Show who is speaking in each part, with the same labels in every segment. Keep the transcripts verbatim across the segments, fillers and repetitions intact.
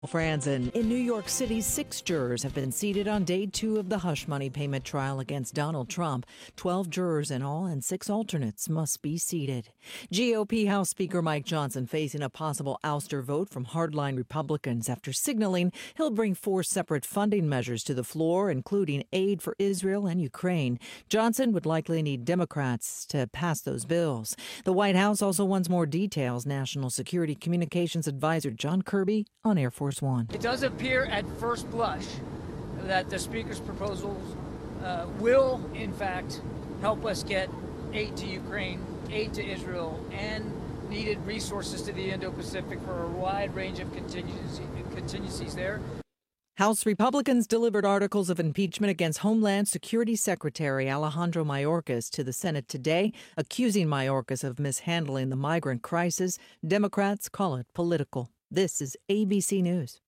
Speaker 1: Franzen. In New York City, six jurors have been seated on day two of the hush money payment trial against Donald Trump. Twelve jurors in all and six alternates must be seated. G O P House Speaker Mike Johnson facing a possible ouster vote from hardline Republicans after signaling he'll bring four separate funding measures to the floor, including aid for Israel and Ukraine. Johnson would likely need Democrats to pass those bills. The White House also wants more details. National Security Communications Advisor John Kirby on Air Force One.
Speaker 2: It does appear at first blush that the Speaker's proposals uh, will, in fact, help us get aid to Ukraine, aid to Israel, and needed resources to the Indo-Pacific for a wide range of contingency, contingencies there.
Speaker 1: House Republicans delivered articles of impeachment against Homeland Security Secretary Alejandro Mayorkas to the Senate today, accusing Mayorkas of mishandling the migrant crisis. Democrats call it political. This is A B C News.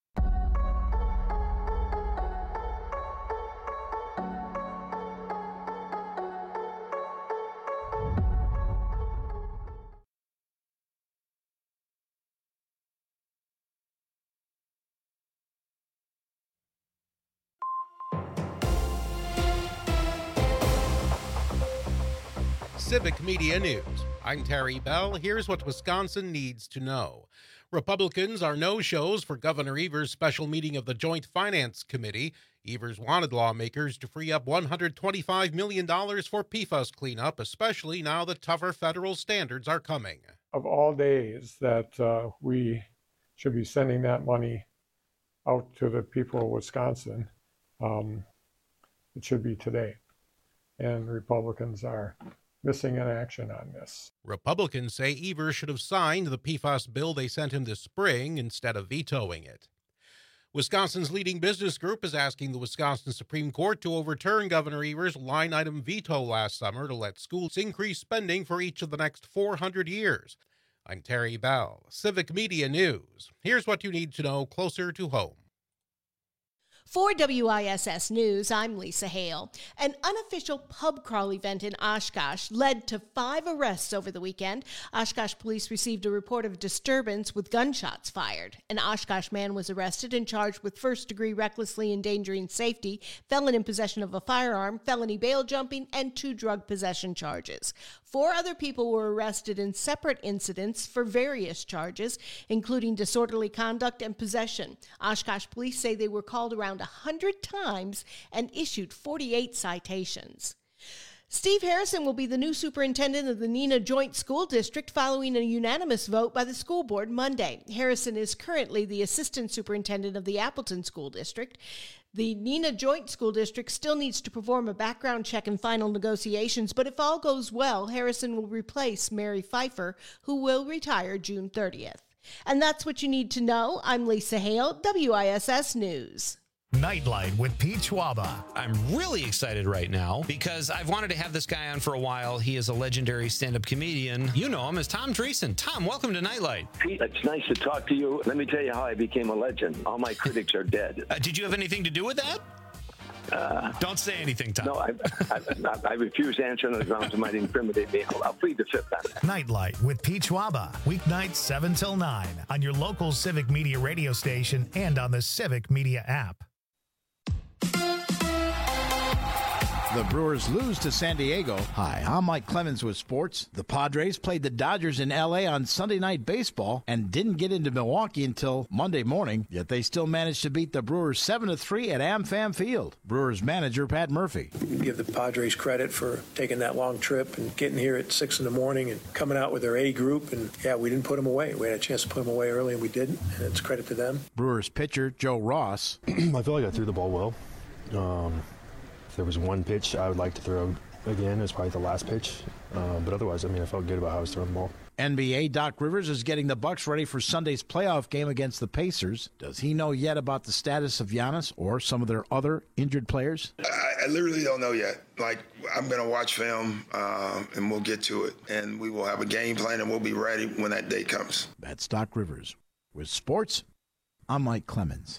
Speaker 3: Civic Media News. I'm Terry Bell. Here's what Wisconsin needs to know. Republicans are no-shows for Governor Evers' special meeting of the Joint Finance Committee. Evers wanted lawmakers to free up one hundred twenty-five million dollars for P FAS cleanup, especially now that tougher federal standards are coming.
Speaker 4: Of all days that uh, we should be sending that money out to the people of Wisconsin, um, it should be today. And Republicans are missing in action on this.
Speaker 3: Republicans say Evers should have signed the P FAS bill they sent him this spring instead of vetoing it. Wisconsin's leading business group is asking the Wisconsin Supreme Court to overturn Governor Evers' line-item veto last summer to let schools increase spending for each of the next four hundred years. I'm Terry Bell, Civic Media News. Here's what you need to know closer to home.
Speaker 5: For W I S S News, I'm Lisa Hale. An unofficial pub crawl event in Oshkosh led to five arrests over the weekend. Oshkosh police received a report of disturbance with gunshots fired. An Oshkosh man was arrested and charged with first-degree recklessly endangering safety, felon in possession of a firearm, felony bail jumping, and two drug possession charges. Four other people were arrested in separate incidents for various charges, including disorderly conduct and possession. Oshkosh police say they were called around one hundred times and issued forty-eight citations. Steve Harrison will be the new superintendent of the Neenah Joint School District following a unanimous vote by the school board Monday. Harrison is currently the assistant superintendent of the Appleton School District. The Neenah Joint School District still needs to perform a background check and final negotiations, but if all goes well, Harrison will replace Mary Pfeiffer, who will retire June thirtieth. And that's what you need to know. I'm Lisa Hale, W I S S News.
Speaker 6: Nightlight with Pete Schwaba.
Speaker 7: I'm really excited right now because I've wanted to have this guy on for a while. He is a legendary stand-up comedian. You know him as Tom Dreesen. Tom, welcome to Nightlight.
Speaker 8: Pete, it's nice to talk to you. Let me tell you how I became a legend. All my critics are dead.
Speaker 7: Uh, did you have anything to do with that?
Speaker 8: Uh,
Speaker 7: Don't say anything, Tom.
Speaker 8: No, I, I, I, I refuse to answer on the grounds it might incriminate me. I'll, I'll plead the fifth on that.
Speaker 6: Nightlight with Pete Schwaba. Weeknights seven till nine on your local Civic Media radio station and on the Civic Media app.
Speaker 9: The Brewers lose to San Diego. Hi, I'm Mike Clemens with sports. The Padres played the Dodgers in L A on Sunday Night Baseball and didn't get into Milwaukee until Monday morning, yet they still managed to beat the Brewers seven to three at AmFam Field. Brewers manager Pat Murphy.
Speaker 10: Give the Padres credit for taking that long trip and getting here at six in the morning and coming out with their A group. And, yeah, we didn't put them away. We had a chance to put them away early, and we didn't, and it's credit to them.
Speaker 9: Brewers pitcher Joe Ross.
Speaker 11: I feel like I threw the ball well. Um... If there was one pitch I would like to throw again, it's probably the last pitch. Uh, but otherwise, I mean, I felt good about how I was throwing the ball.
Speaker 9: N B A Doc Rivers is getting the Bucks ready for Sunday's playoff game against the Pacers. Does he know yet about the status of Giannis or some of their other injured players?
Speaker 12: I, I literally don't know yet. Like, I'm going to watch film, uh, and we'll get to it. And we will have a game plan, and we'll be ready when that day comes.
Speaker 9: That's Doc Rivers. With sports, I'm Mike Clemens.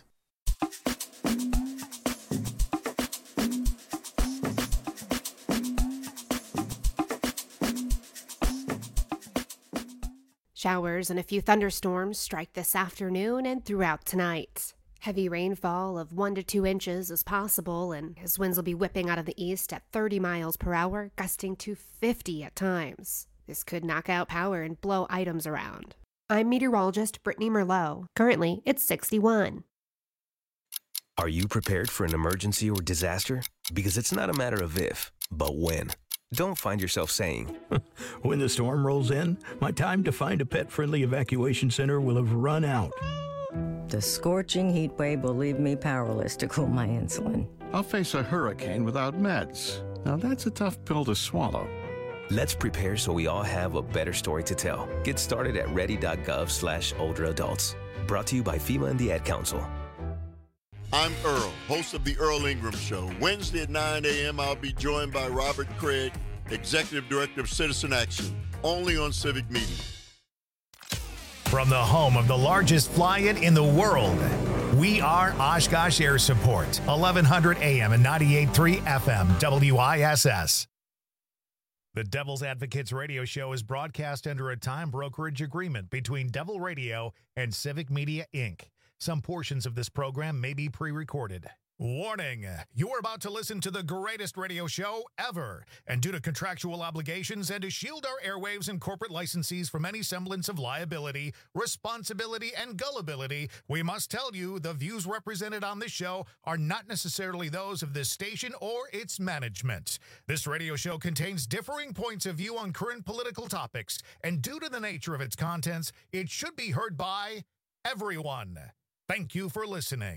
Speaker 13: Showers and a few thunderstorms strike this afternoon and throughout tonight. Heavy rainfall of one to two inches is possible, and his winds will be whipping out of the east at thirty miles per hour, gusting to fifty at times. This could knock out power and blow items around. I'm meteorologist Brittany Merlot. Currently, it's sixty-one.
Speaker 14: Are you prepared for an emergency or disaster? Because it's not a matter of if, but when. Don't find yourself saying,
Speaker 15: when the storm rolls in, my time to find a pet-friendly evacuation center will have run out.
Speaker 16: The scorching heat wave will leave me powerless to cool my insulin.
Speaker 17: I'll face a hurricane without meds. Now that's a tough pill to swallow.
Speaker 14: Let's prepare so we all have a better story to tell. Get started at ready.gov slash older adults. Brought to you by FEMA and the Ad Council.
Speaker 18: I'm Earl, host of The Earl Ingram Show. Wednesday at nine a.m., I'll be joined by Robert Craig, Executive Director of Citizen Action, only on Civic Media.
Speaker 6: From the home of the largest fly-in in the world, we are Oshkosh Air Support, eleven hundred A M and ninety-eight point three F M, W I S S. The Devil's Advocates radio show is broadcast under a time brokerage agreement between Devil Radio and Civic Media, Incorporated. Some portions of this program may be pre-recorded. Warning, you are about to listen to the greatest radio show ever. And due to contractual obligations and to shield our airwaves and corporate licensees from any semblance of liability, responsibility, and gullibility, we must tell you the views represented on this show are not necessarily those of this station or its management. This radio show contains differing points of view on current political topics, and due to the nature of its contents, it should be heard by everyone. Thank you for listening.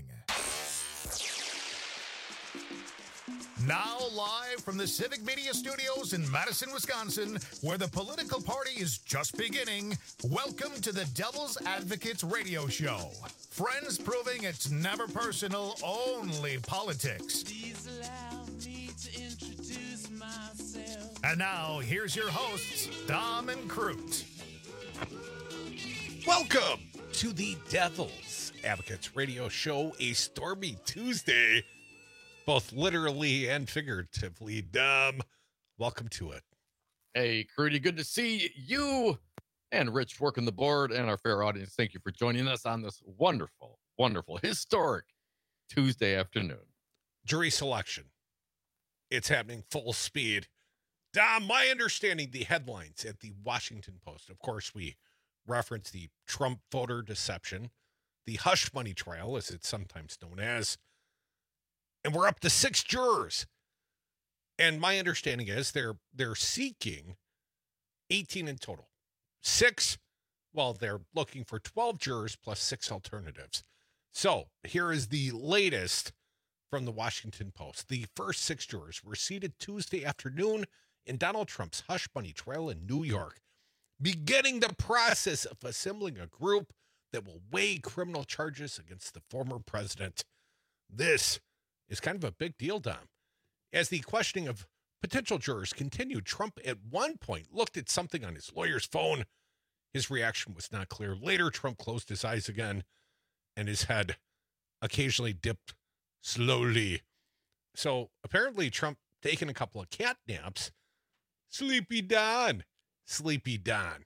Speaker 6: Now live from the Civic Media Studios in Madison, Wisconsin, where the political party is just beginning, welcome to the Devil's Advocates radio show. Friends proving it's never personal, only politics. Please allow me to introduce myself. And now, here's your hosts, Dom and Crute.
Speaker 3: Welcome to the Devil's Advocates radio show, a stormy Tuesday, both literally and figuratively. Dom, welcome to it.
Speaker 19: Hey, Crudy, good to see you and Rich working the board and our fair audience. Thank you for joining us on this wonderful, wonderful, historic Tuesday afternoon.
Speaker 3: Jury selection. It's happening full speed. Dom, my understanding, the headlines at the Washington Post, of course, we reference the Trump voter deception, the hush money trial, as it's sometimes known as, and we're up to six jurors. And my understanding is they're they're seeking eighteen in total. Six, well, they're looking for twelve jurors plus six alternatives. So here is the latest from the Washington Post. The first six jurors were seated Tuesday afternoon in Donald Trump's hush money trial in New York, beginning the process of assembling a group that will weigh criminal charges against the former president. This is kind of a big deal, Dom. As the questioning of potential jurors continued, Trump at one point looked at something on his lawyer's phone. His reaction was not clear. Later, Trump closed his eyes again, and his head occasionally dipped slowly. So apparently Trump taking a couple of cat naps. Sleepy Don. Sleepy Don.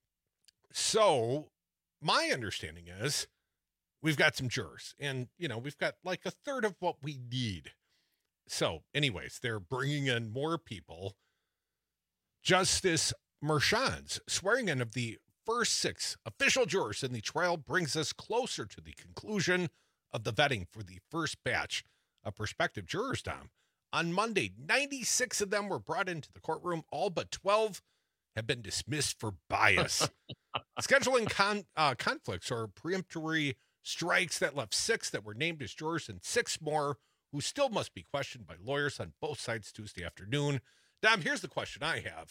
Speaker 3: So my understanding is we've got some jurors, and, you know, we've got like a third of what we need. So anyways, they're bringing in more people. Justice Merchan's swearing in of the first six official jurors in the trial brings us closer to the conclusion of the vetting for the first batch of prospective jurors, Dom. On Monday, ninety-six of them were brought into the courtroom. All but twelve have been dismissed for bias. Scheduling con- uh, conflicts or preemptory strikes that left six that were named as jurors and six more who still must be questioned by lawyers on both sides Tuesday afternoon. Dom, here's the question I have.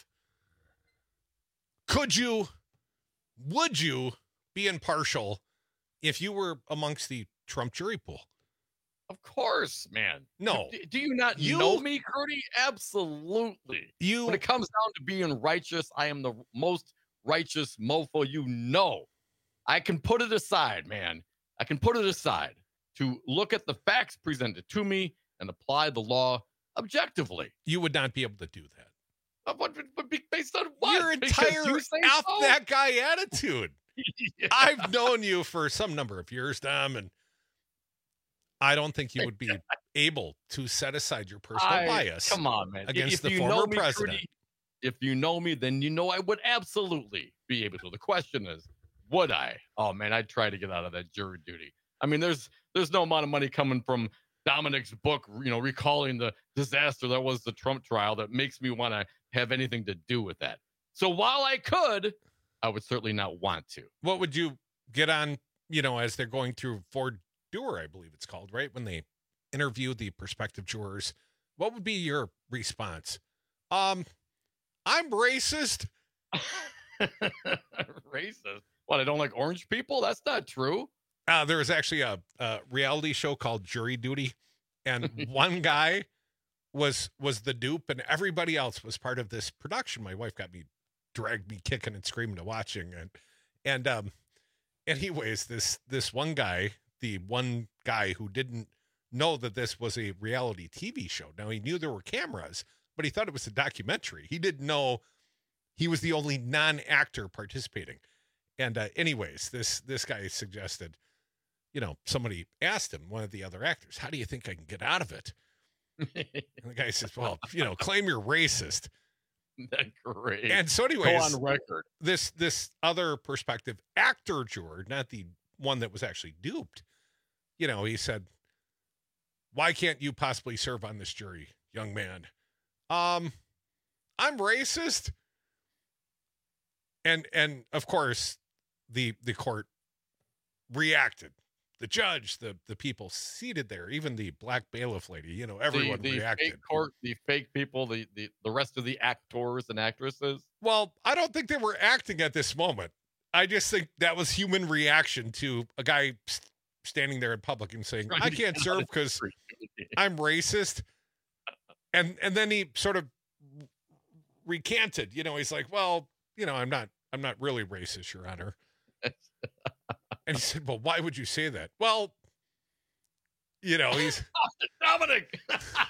Speaker 3: Could you, would you be impartial if you were amongst the Trump jury pool?
Speaker 19: Of course, man.
Speaker 3: No.
Speaker 19: Do, do you not
Speaker 3: you,
Speaker 19: know me, Curdy? Absolutely.
Speaker 3: You,
Speaker 19: when it comes down to being righteous, I am the most righteous mofo you know. I can put it aside, man. I can put it aside to look at the facts presented to me and apply the law objectively.
Speaker 3: You would not be able to do that.
Speaker 19: What, but based on what?
Speaker 3: Your
Speaker 19: Because
Speaker 3: entire
Speaker 19: you say
Speaker 3: F
Speaker 19: so?
Speaker 3: that guy attitude.
Speaker 19: Yeah.
Speaker 3: I've known you for some number of years, Tom, and I don't think you would be able to set aside your personal
Speaker 19: I-
Speaker 3: bias.
Speaker 19: Come on, man.
Speaker 3: Against
Speaker 19: if
Speaker 3: the
Speaker 19: you
Speaker 3: former
Speaker 19: know me,
Speaker 3: president.
Speaker 19: Trudy, if you know me, then you know I would absolutely be able to. The question is, would I? Oh man, I'd try to get out of that jury duty. I mean, there's there's no amount of money coming from Dominic's book, you know, recalling the disaster that was the Trump trial that makes me want to have anything to do with that. So while I could, I would certainly not want to.
Speaker 3: What would you get on, you know, as they're going through Ford Doer, I believe it's called, right? When they interview the prospective jurors, what would be your response? Um, I'm racist.
Speaker 19: Racist? What, I don't like orange people? That's not true.
Speaker 3: Uh, there was actually a, a reality show called Jury Duty, and one guy was was the dupe, and everybody else was part of this production. My wife got me, dragged me kicking and screaming to watching, and and um, anyways, this this one guy, the one guy who didn't know that this was a reality T V show. Now he knew there were cameras, but he thought it was a documentary. He didn't know he was the only non-actor participating. And uh, anyways, this this guy suggested, you know, somebody asked him, one of the other actors, how do you think I can get out of it? And the guy says, well, you know, claim you're racist.
Speaker 19: That's great.
Speaker 3: And so anyways,
Speaker 19: go on record.
Speaker 3: This this other perspective actor juror, not the one that was actually duped, you know, he said, why can't you possibly serve on this jury, young man? Um, I'm racist. And and of course, the the court reacted. The judge, the the people seated there, even the black bailiff lady, you know, everyone
Speaker 19: the, the
Speaker 3: reacted.
Speaker 19: Fake court, the fake people, the, the the rest of the actors and actresses.
Speaker 3: Well, I don't think they were acting at this moment. I just think that was human reaction to a guy st- standing there in public and saying,
Speaker 19: Trying
Speaker 3: I
Speaker 19: to
Speaker 3: can't
Speaker 19: get out
Speaker 3: serve
Speaker 19: of
Speaker 3: because
Speaker 19: jury.
Speaker 3: I'm racist. And and then he sort of recanted, you know, he's like, well, you know, I'm not I'm not really racist, Your Honor. And he said, well, why would you say that? Well, you know, he's
Speaker 19: Dominic.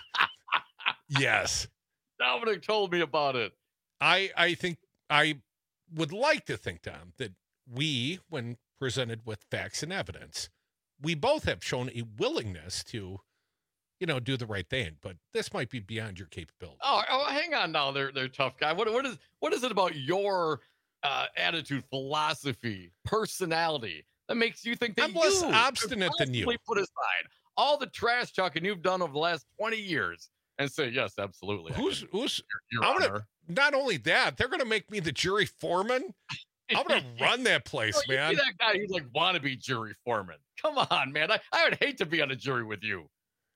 Speaker 3: Yes.
Speaker 19: Dominic told me about it.
Speaker 3: I I think I would like to think, Tom, that we, when presented with facts and evidence, we both have shown a willingness to, you know, do the right thing. But this might be beyond your capability.
Speaker 19: Oh, oh hang on now, there, there, tough guy. What, what is, what is it about your uh, attitude, philosophy, personality that makes you think that
Speaker 3: I'm less
Speaker 19: you
Speaker 3: obstinate
Speaker 19: could
Speaker 3: than you.
Speaker 19: possibly put aside all the trash talking you've done over the last twenty years and say, yes, absolutely. I
Speaker 3: Who's
Speaker 19: can,
Speaker 3: who's
Speaker 19: Your
Speaker 3: I'm gonna,
Speaker 19: Honor.
Speaker 3: not only that, they're gonna make me the jury foreman. I'm gonna run that place,
Speaker 19: Oh, you
Speaker 3: man.
Speaker 19: see that guy who's like wannabe jury foreman. Come on, man. I, I would hate to be on a jury with you.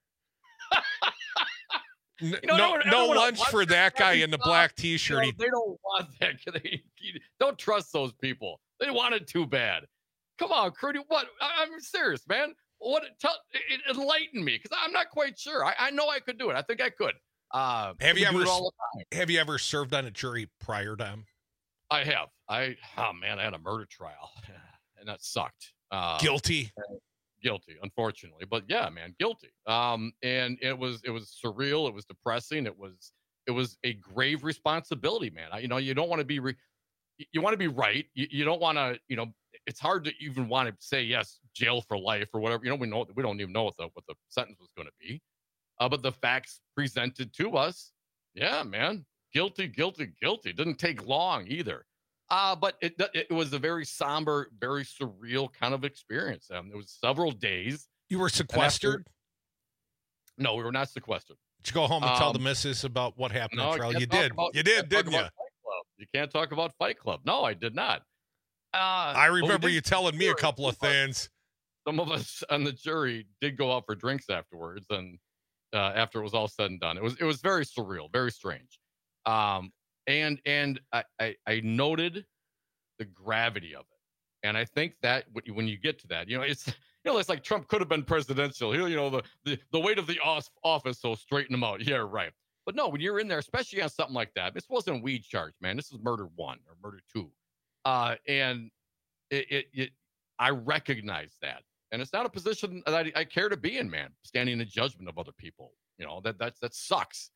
Speaker 3: N-
Speaker 19: You know,
Speaker 3: no,
Speaker 19: everyone-
Speaker 3: no
Speaker 19: everyone
Speaker 3: lunch
Speaker 19: wants
Speaker 3: for
Speaker 19: that
Speaker 3: that guy
Speaker 19: fucking
Speaker 3: in the
Speaker 19: job.
Speaker 3: black
Speaker 19: You
Speaker 3: T-shirt.
Speaker 19: know,
Speaker 3: He-
Speaker 19: they don't want that. They, don't trust those people. They want it too bad. Come on, Crudy. What? I, I'm serious, man. What? Tell, it, enlighten me, because I'm not quite sure. I, I know I could do it. I think I could. Uh,
Speaker 3: have you
Speaker 19: I do
Speaker 3: ever
Speaker 19: it all the time.
Speaker 3: have you ever served on a jury prior, Tom?
Speaker 19: I have. I oh man, I had a murder trial, and that sucked. Uh,
Speaker 3: Guilty.
Speaker 19: guilty, unfortunately, but yeah, man, guilty. Um, and it was it was surreal. It was depressing. It was it was a grave responsibility, man. I, you know, you don't want to be re- you want to be right. You, you don't want to, you know, it's hard to even want to say yes, jail for life or whatever. You know, we know we don't even know what the what the sentence was going to be. Uh, but the facts presented to us, yeah, man, guilty, guilty, guilty. Didn't take long either. Uh, but it it was a very somber, very surreal kind of experience. Um, it was several days.
Speaker 3: You were sequestered?
Speaker 19: After, no, we were not sequestered.
Speaker 3: Did you go home and tell
Speaker 19: Um,
Speaker 3: the missus about what happened
Speaker 19: No,
Speaker 3: at
Speaker 19: I
Speaker 3: trial?
Speaker 19: can't
Speaker 3: You
Speaker 19: talk
Speaker 3: did.
Speaker 19: about-
Speaker 3: You
Speaker 19: can't
Speaker 3: did,
Speaker 19: talk
Speaker 3: didn't you?
Speaker 19: about Fight Club. You can't talk about Fight Club. No, I did not. Uh,
Speaker 3: I
Speaker 19: but we
Speaker 3: remember
Speaker 19: did-
Speaker 3: you telling me a couple of things.
Speaker 19: Some of us on the jury did go out for drinks afterwards, and uh, after it was all said and done, it was it was very surreal, very strange. Um, and and I, I I noted the gravity of it, and I think that when- when you get to that, you know, it's you know, it's like Trump could have been presidential. You know, the the, the weight of the os- office, so straighten him out. Yeah, right. But no, when you're in there, especially on something like that, this wasn't a weed charge, man. This is murder one or murder two, uh, and it, it, it I recognize that. And it's not a position that I, I care to be in, man, standing in judgment of other people. You know, that that's, that sucks.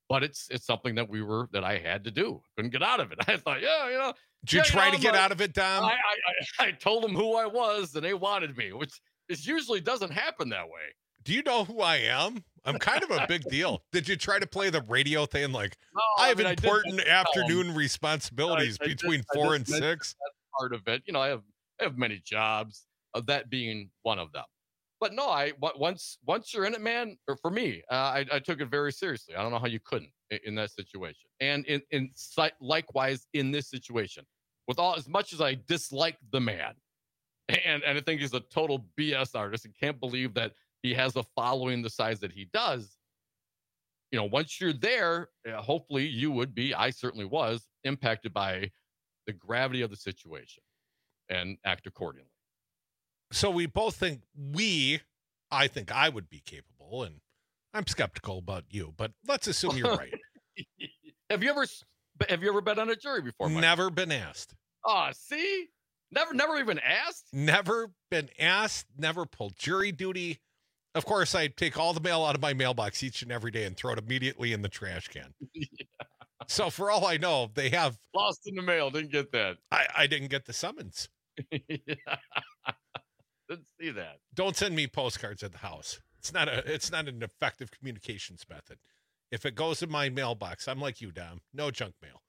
Speaker 19: but it's it's something that we were that I had to do. Couldn't get out of it. I thought, yeah, you know.
Speaker 20: Did you
Speaker 19: yeah,
Speaker 20: try
Speaker 19: you know,
Speaker 20: to get
Speaker 19: like,
Speaker 20: out of it, Dom?
Speaker 19: I, I, I, I told them who I was, and they wanted me, which is usually doesn't happen that way.
Speaker 20: Do you know who I am? I'm kind of a big deal. Did you try to play the radio thing like, no, I have I mean, important I afternoon responsibilities I, I between did, four and six?
Speaker 19: That's part of it. You know, I have I have many jobs, of that being one of them. But no, I once once you're in it, man, or for me, uh, I, I took it very seriously. I don't know how you couldn't in, in that situation. And in, in likewise in this situation, with all as much as I dislike the man, and, and I think he's a total B S artist and can't believe that he has a following the size that he does. You know, once you're there, uh, hopefully you would be, I certainly was, impacted by the gravity of the situation and act accordingly.
Speaker 20: So we both think we, I think I would be capable, and I'm skeptical about you, but let's assume you're right.
Speaker 19: Have you ever have you ever been on a jury before, Mike?
Speaker 20: Never been asked.
Speaker 19: Oh, see? Never never even asked?
Speaker 20: Never been asked, never pulled jury duty. Of course, I take all the mail out of my mailbox each and every day and throw it immediately in the trash can. Yeah. So for all I know, they have...
Speaker 19: Lost in the mail, didn't get that.
Speaker 20: I, I didn't get the summons.
Speaker 19: Yeah. Didn't see that.
Speaker 20: Don't send me postcards at the house. It's not a. It's not an effective communications method. If it goes in my mailbox, I'm like you, Dom. No junk mail.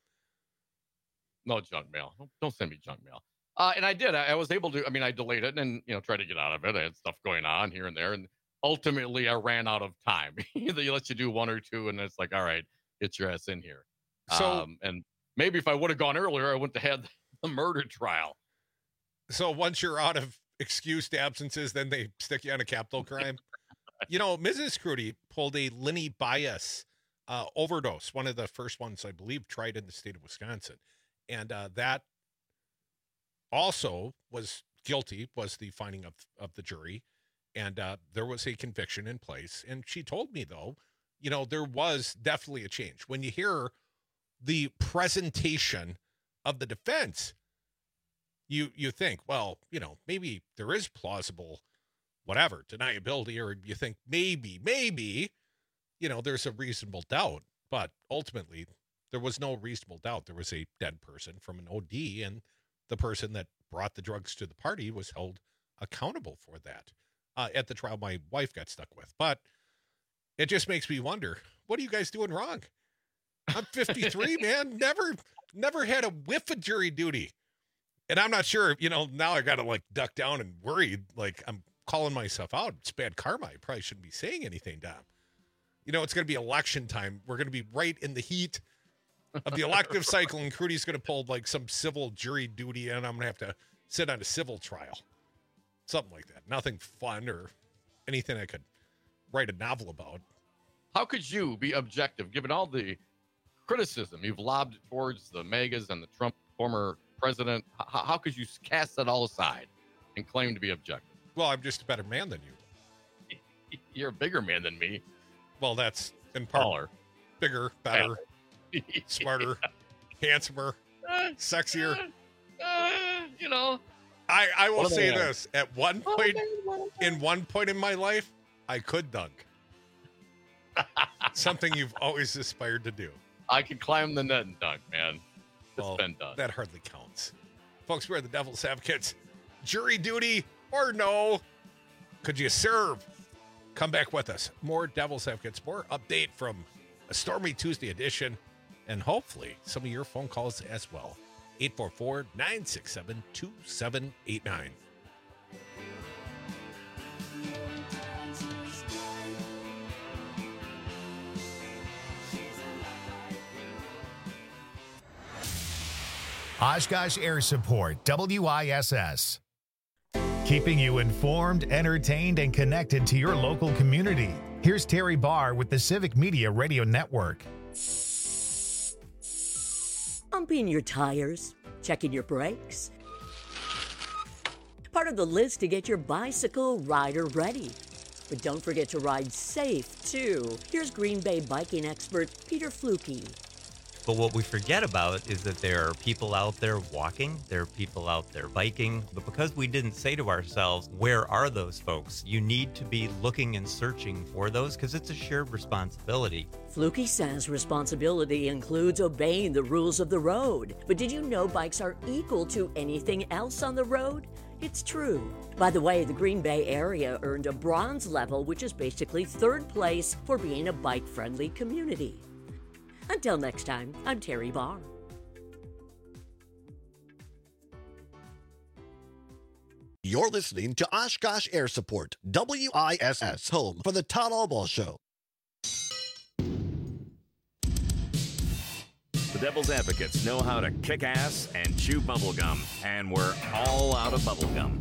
Speaker 19: No junk mail. Don't send me junk mail. Uh, and I did. I, I was able to. I mean, I delayed it and you know tried to get out of it. I had stuff going on here and there, and ultimately I ran out of time. They let you do one or two, and it's like, all right, get your ass in here. So, um, and maybe if I would have gone earlier, I wouldn't have had the murder trial.
Speaker 20: So once you're out of excused absences, then they stick you on a capital crime. You know, Missus Crudy pulled a Lenny Bias uh, overdose, one of the first ones, I believe, tried in the state of Wisconsin. And uh, that also was guilty, was the finding of, of the jury. And uh, there was a conviction in place. And she told me, though, you know, there was definitely a change. When you hear the presentation of the defense, you you think, well, you know, maybe there is plausible, whatever, deniability, or you think maybe, maybe, you know, there's a reasonable doubt. But ultimately, there was no reasonable doubt. There was a dead person from an O D, and the person that brought the drugs to the party was held accountable for that. Uh, at the trial, my wife got stuck with. But it just makes me wonder, what are you guys doing wrong? I'm fifty-three, man. Never, never had a whiff of jury duty. And I'm not sure, you know, now I got to like duck down and worry. Like I'm calling myself out. It's bad karma. I probably shouldn't be saying anything, Dom. You know, it's going to be election time. We're going to be right in the heat of the elective cycle, and Crudy's going to pull like some civil jury duty, and I'm going to have to sit on a civil trial. Something like that. Nothing fun or anything I could write a novel about.
Speaker 19: How could you be objective, given all the criticism you've lobbed towards the MAGAs and the Trump former president? How, how could you cast that all aside and claim to be objective?
Speaker 20: Well, I'm just a better man than you.
Speaker 19: You're a bigger man than me.
Speaker 20: Well, that's in part.
Speaker 19: Taller.
Speaker 20: Bigger, better, smarter, handsomer, sexier.
Speaker 19: Uh, uh, you know.
Speaker 20: I, I will say this. At one point, in one point in my life, I could dunk. Something you've always aspired to do.
Speaker 19: I could climb the net and dunk, man. It's
Speaker 20: well,
Speaker 19: been done.
Speaker 20: That hardly counts. Folks, we're the Devil's Advocates. Jury duty or no? Could you serve? Come back with us. More Devil's Advocates, more update from a stormy Tuesday edition, and hopefully some of your phone calls as well. eight four four, nine six seven, two seven eight nine.
Speaker 6: Oshkosh Air Support, W I S S. Keeping you informed, entertained, and connected to your local community. Here's Terry Barr with the Civic Media Radio Network.
Speaker 21: Pumping your tires, checking your brakes. Part of the list to get your bicycle rider ready. But don't forget to ride safe, too. Here's Green Bay biking expert Peter Fluke.
Speaker 2: But what we forget about is that there are people out there walking, there are people out there biking. But because we didn't say to ourselves, where are those folks? You need to be looking and searching for those because it's a shared responsibility.
Speaker 21: Fluky says responsibility includes obeying the rules of the road. But did you know bikes are equal to anything else on the road? It's true. By the way, the Green Bay area earned a bronze level, which is basically third place for being a bike-friendly community. Until next time, I'm Terry Barr.
Speaker 22: You're listening to Oshkosh Air Support, W I S S, home for the Todd Albaugh Show.
Speaker 23: The Devil's Advocates know how to kick ass and chew bubblegum, and we're all out of bubblegum.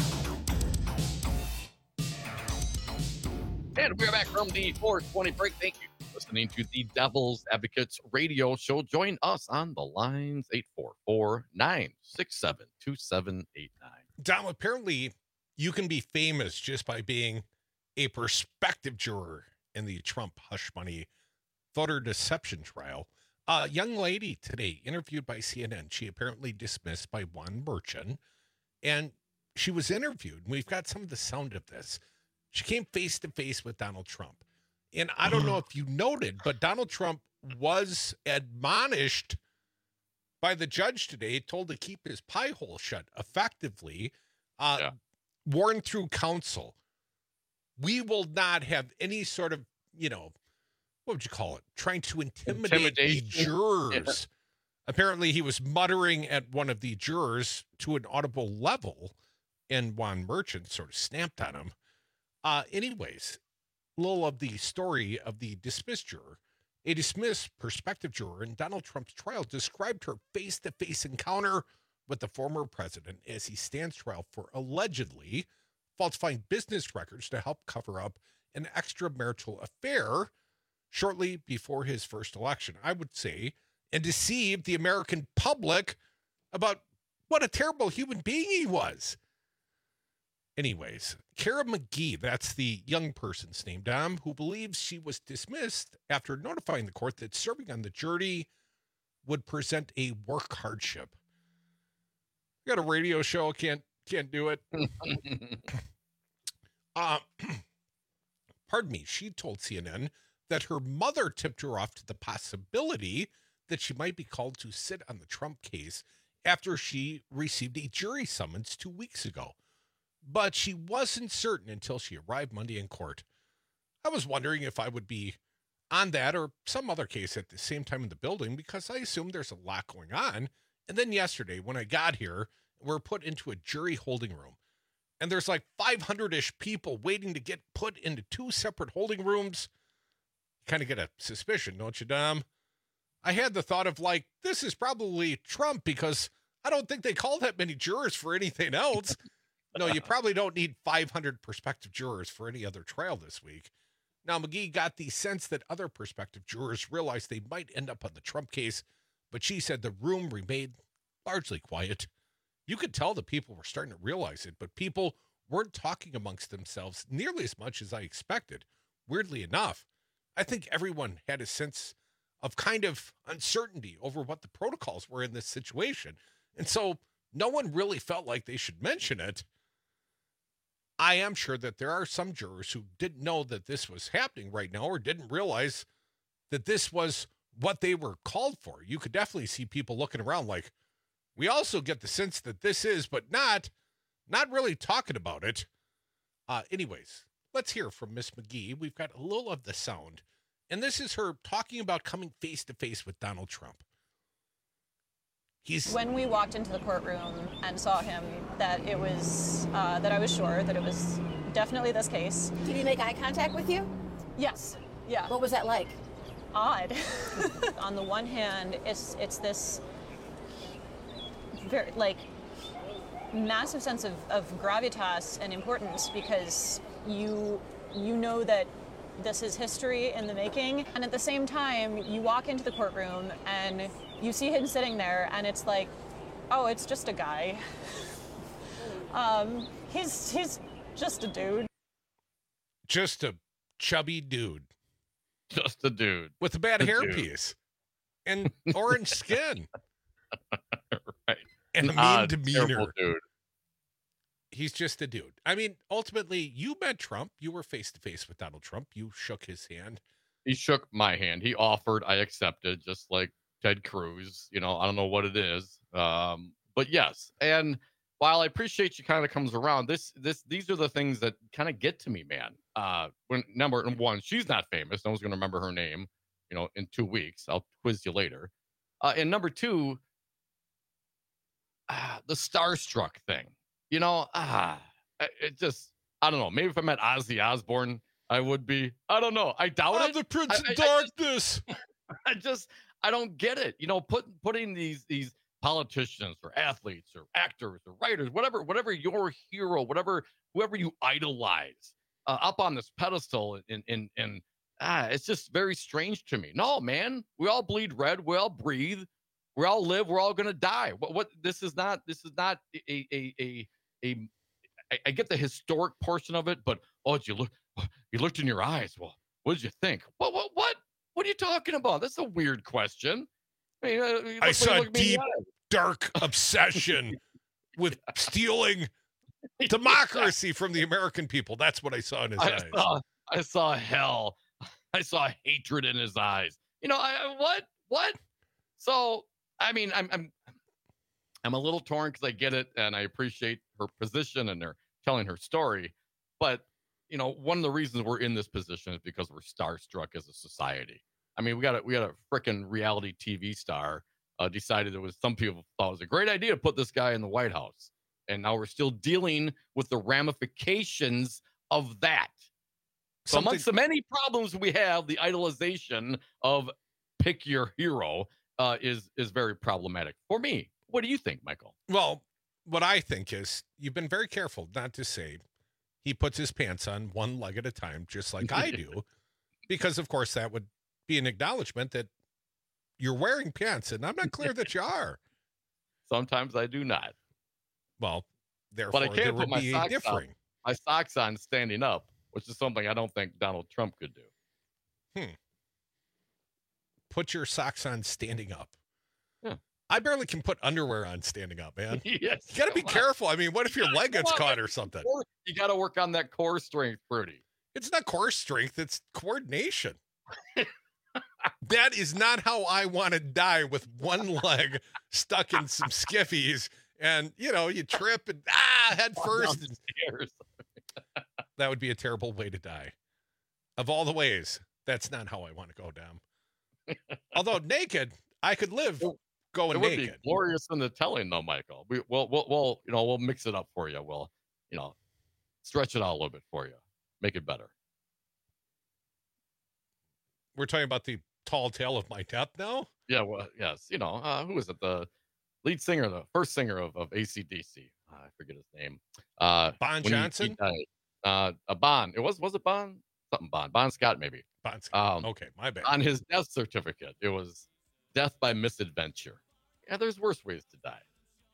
Speaker 19: And we're back from the four twenty break. Thank you for listening to the Devil's Advocates radio show. Join us on the lines, eight four four, nine six seven, two seven eight nine.
Speaker 20: Dom, apparently you can be famous just by being a prospective juror in the Trump hush money voter deception trial. A young lady today interviewed by C N N. She apparently dismissed by Juan Merchan, and she was interviewed. We've got some of the sound of this. She came face to face with Donald Trump. And I don't know if you noted, but Donald Trump was admonished by the judge today, told to keep his pie hole shut, effectively, uh, yeah. warned through counsel. We will not have any sort of, you know, what would you call it? Trying to intimidate the jurors. Yeah. Apparently, he was muttering at one of the jurors to an audible level, and Juan Merchan sort of snapped on him. Uh, anyways, a little of the story of the dismissed juror. A dismissed prospective juror in Donald Trump's trial described her face-to-face encounter with the former president as he stands trial for allegedly falsifying business records to help cover up an extramarital affair shortly before his first election, I would say, and deceive the American public about what a terrible human being he was. Anyways, Kara McGee, that's the young person's name, Dom, who believes she was dismissed after notifying the court that serving on the jury would present a work hardship. We got a radio show, can't can't do it. uh, pardon me, she told C N N that her mother tipped her off to the possibility that she might be called to sit on the Trump case after she received a jury summons two weeks ago. But she wasn't certain until she arrived Monday in court. I was wondering if I would be on that or some other case at the same time in the building because I assumed there's a lot going on. And then yesterday when I got here, we're put into a jury holding room. And there's like five hundred-ish people waiting to get put into two separate holding rooms. You kind of get a suspicion, don't you, Dom? I had the thought of like, this is probably Trump because I don't think they call that many jurors for anything else. No, you probably don't need five hundred prospective jurors for any other trial this week. Now, McGee got the sense that other prospective jurors realized they might end up on the Trump case, but she said the room remained largely quiet. You could tell the people were starting to realize it, but people weren't talking amongst themselves nearly as much as I expected. Weirdly enough, I think everyone had a sense of kind of uncertainty over what the protocols were in this situation. And so no one really felt like they should mention it. I am sure that there are some jurors who didn't know that this was happening right now or didn't realize that this was what they were called for. You could definitely see people looking around like, we also get the sense that this is, but not, not really talking about it. Uh, anyways, let's hear from Miss McGee. We've got a little of the sound, and this is her talking about coming face to face with Donald Trump. He's
Speaker 24: when we walked into the courtroom and saw him, that it was uh, that I was sure that it was definitely this case.
Speaker 25: Did he make eye contact with you?
Speaker 24: Yes. Yeah.
Speaker 25: What was that like?
Speaker 24: Odd. On the one hand, it's it's this very like massive sense of, of gravitas and importance because you you know that this is history in the making, and at the same time, you walk into the courtroom and you see him sitting there, and it's like, oh, it's just a guy. um, he's he's just a dude.
Speaker 20: Just a chubby dude.
Speaker 19: Just a dude.
Speaker 20: With a bad
Speaker 19: a
Speaker 20: hairpiece. and orange skin.
Speaker 19: Right.
Speaker 20: And a mean
Speaker 19: Ah,
Speaker 20: demeanor.
Speaker 19: terrible dude.
Speaker 20: He's just a dude. I mean, ultimately, you met Trump. You were face to face with Donald Trump. You shook his hand.
Speaker 19: He shook my hand. He offered. I accepted, just like Ted Cruz. You know, I don't know what it is, um, but yes. And while I appreciate she kind of comes around, this, this, these are the things that kind of get to me, man. Uh, when number one, she's not famous. No one's going to remember her name. You know, in two weeks, I'll quiz you later. Uh, and number two, ah, the starstruck thing. You know, ah, it just, I don't know. Maybe if I met Ozzy Osbourne, I would be. I don't know. I doubt
Speaker 20: I'm
Speaker 19: it.
Speaker 20: the Prince
Speaker 19: I,
Speaker 20: of
Speaker 19: I,
Speaker 20: Darkness.
Speaker 19: I, I just, I don't get it. You know, put, putting these these politicians or athletes or actors or writers, whatever, whatever your hero, whatever, whoever you idolize, uh, up on this pedestal, and and and ah, it's just very strange to me. No, man, we all bleed red. We all breathe. We all live. We're all gonna die. What? What? This is not. This is not a a a a. I, I get the historic portion of it, but oh, did you look? You looked in your eyes. Well, what did you think? What? What? What? What are you talking about? That's a weird question. I, mean, uh,
Speaker 20: I saw a deep, dark obsession with stealing democracy from the American people. That's what I saw in his
Speaker 19: I
Speaker 20: eyes.
Speaker 19: Saw, I saw hell. I saw hatred in his eyes. You know, I, what? What? So, I mean, I'm I'm I'm a little torn because I get it and I appreciate her position and they're telling her story. But, you know, one of the reasons we're in this position is because we're starstruck as a society. I mean, we got a, we got a freaking reality T V star uh, decided it was, some people thought it was a great idea to put this guy in the White House. And now we're still dealing with the ramifications of that. So
Speaker 20: Something-
Speaker 19: amongst the many problems we have, the idolization of pick your hero uh, is is very problematic for me. What do you think, Michael?
Speaker 20: Well, what I think is you've been very careful not to say he puts his pants on one leg at a time, just like I do, because, of course, that would be an acknowledgement that you're wearing pants, and I'm not clear that you are.
Speaker 19: Sometimes I do not.
Speaker 20: Well, therefore,
Speaker 19: But I
Speaker 20: there
Speaker 19: can't
Speaker 20: would
Speaker 19: put my
Speaker 20: be a
Speaker 19: socks, on,
Speaker 20: differing.
Speaker 19: my socks on standing up, which is something I don't think Donald Trump could do.
Speaker 20: Hmm. Put your socks on standing up.
Speaker 19: Yeah.
Speaker 20: I barely can put underwear on standing up, man.
Speaker 19: Yes,
Speaker 20: You got to be
Speaker 19: come on.
Speaker 20: careful. I mean, what if your leg gets
Speaker 19: Come on,
Speaker 20: caught or something?
Speaker 19: You got to work on that core strength, Fruity.
Speaker 20: It's not core strength, it's coordination. That is not how I want to die, with one leg stuck in some skiffies and, you know, you trip and ah, head first. And that would be a terrible way to die. Of all the ways, that's not how I want to go down. Although naked, I could live going
Speaker 19: It would
Speaker 20: naked.
Speaker 19: be glorious in the telling, though, Michael. We, we'll, we'll, we'll, you know, we'll mix it up for you. We'll, you know, stretch it out a little bit for you, make it better.
Speaker 20: We're talking about the tall tale of my death now?
Speaker 19: Yeah, well, yes. You know, uh, who is it? The lead singer, the first singer of, of A C D C. Uh, I forget his name. Uh,
Speaker 20: Bon
Speaker 19: when he-
Speaker 20: Johnson?
Speaker 19: He, died. Uh, a Bon. It was, was it Bon? Something Bon. Bon Scott, maybe.
Speaker 20: Bon Scott.
Speaker 19: Um,
Speaker 20: okay, my bad.
Speaker 19: On his death certificate, it was death by misadventure. Yeah, there's worse ways to die.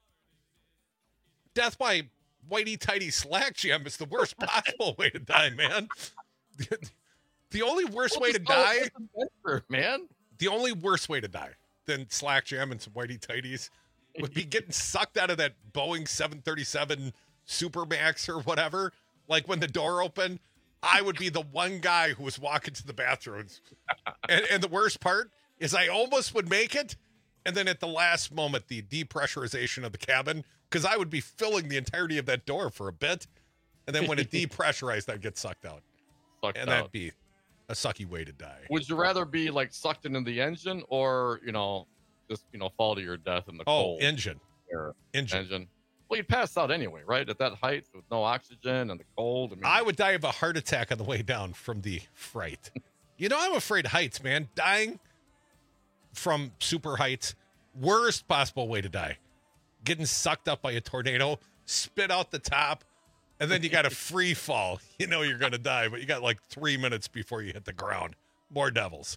Speaker 20: Death by whitey tighty slack jam is the worst possible way to die, man. The only worst way to die,
Speaker 19: man.
Speaker 20: The only worst way to die than slack jam and some whitey tighties would be getting sucked out of that Boeing seven thirty-seven Supermax or whatever. Like when the door opened, I would be the one guy who was walking to the bathrooms. And, and the worst part is I almost would make it. And then at the last moment, the depressurization of the cabin, because I would be filling the entirety of that door for a bit. And then when it depressurized, I'd get sucked out.
Speaker 19: Sucked
Speaker 20: and
Speaker 19: out.
Speaker 20: that'd be a sucky way to die.
Speaker 19: Would you rather be like sucked into the engine or, you know, just, you know, fall to your death in the
Speaker 20: Oh,
Speaker 19: cold?
Speaker 20: engine.
Speaker 19: Air?
Speaker 20: Engine.
Speaker 19: Engine. Well, you'd pass out anyway, right? At that height with no oxygen and the cold. I mean,
Speaker 20: I would die of a heart attack on the way down from the fright. You know, I'm afraid of heights, man. Dying from super heights, worst possible way to die. Getting sucked up by a tornado, spit out the top, and then you got a free fall. You know you're going to die, but you got like three minutes before you hit the ground. More devils.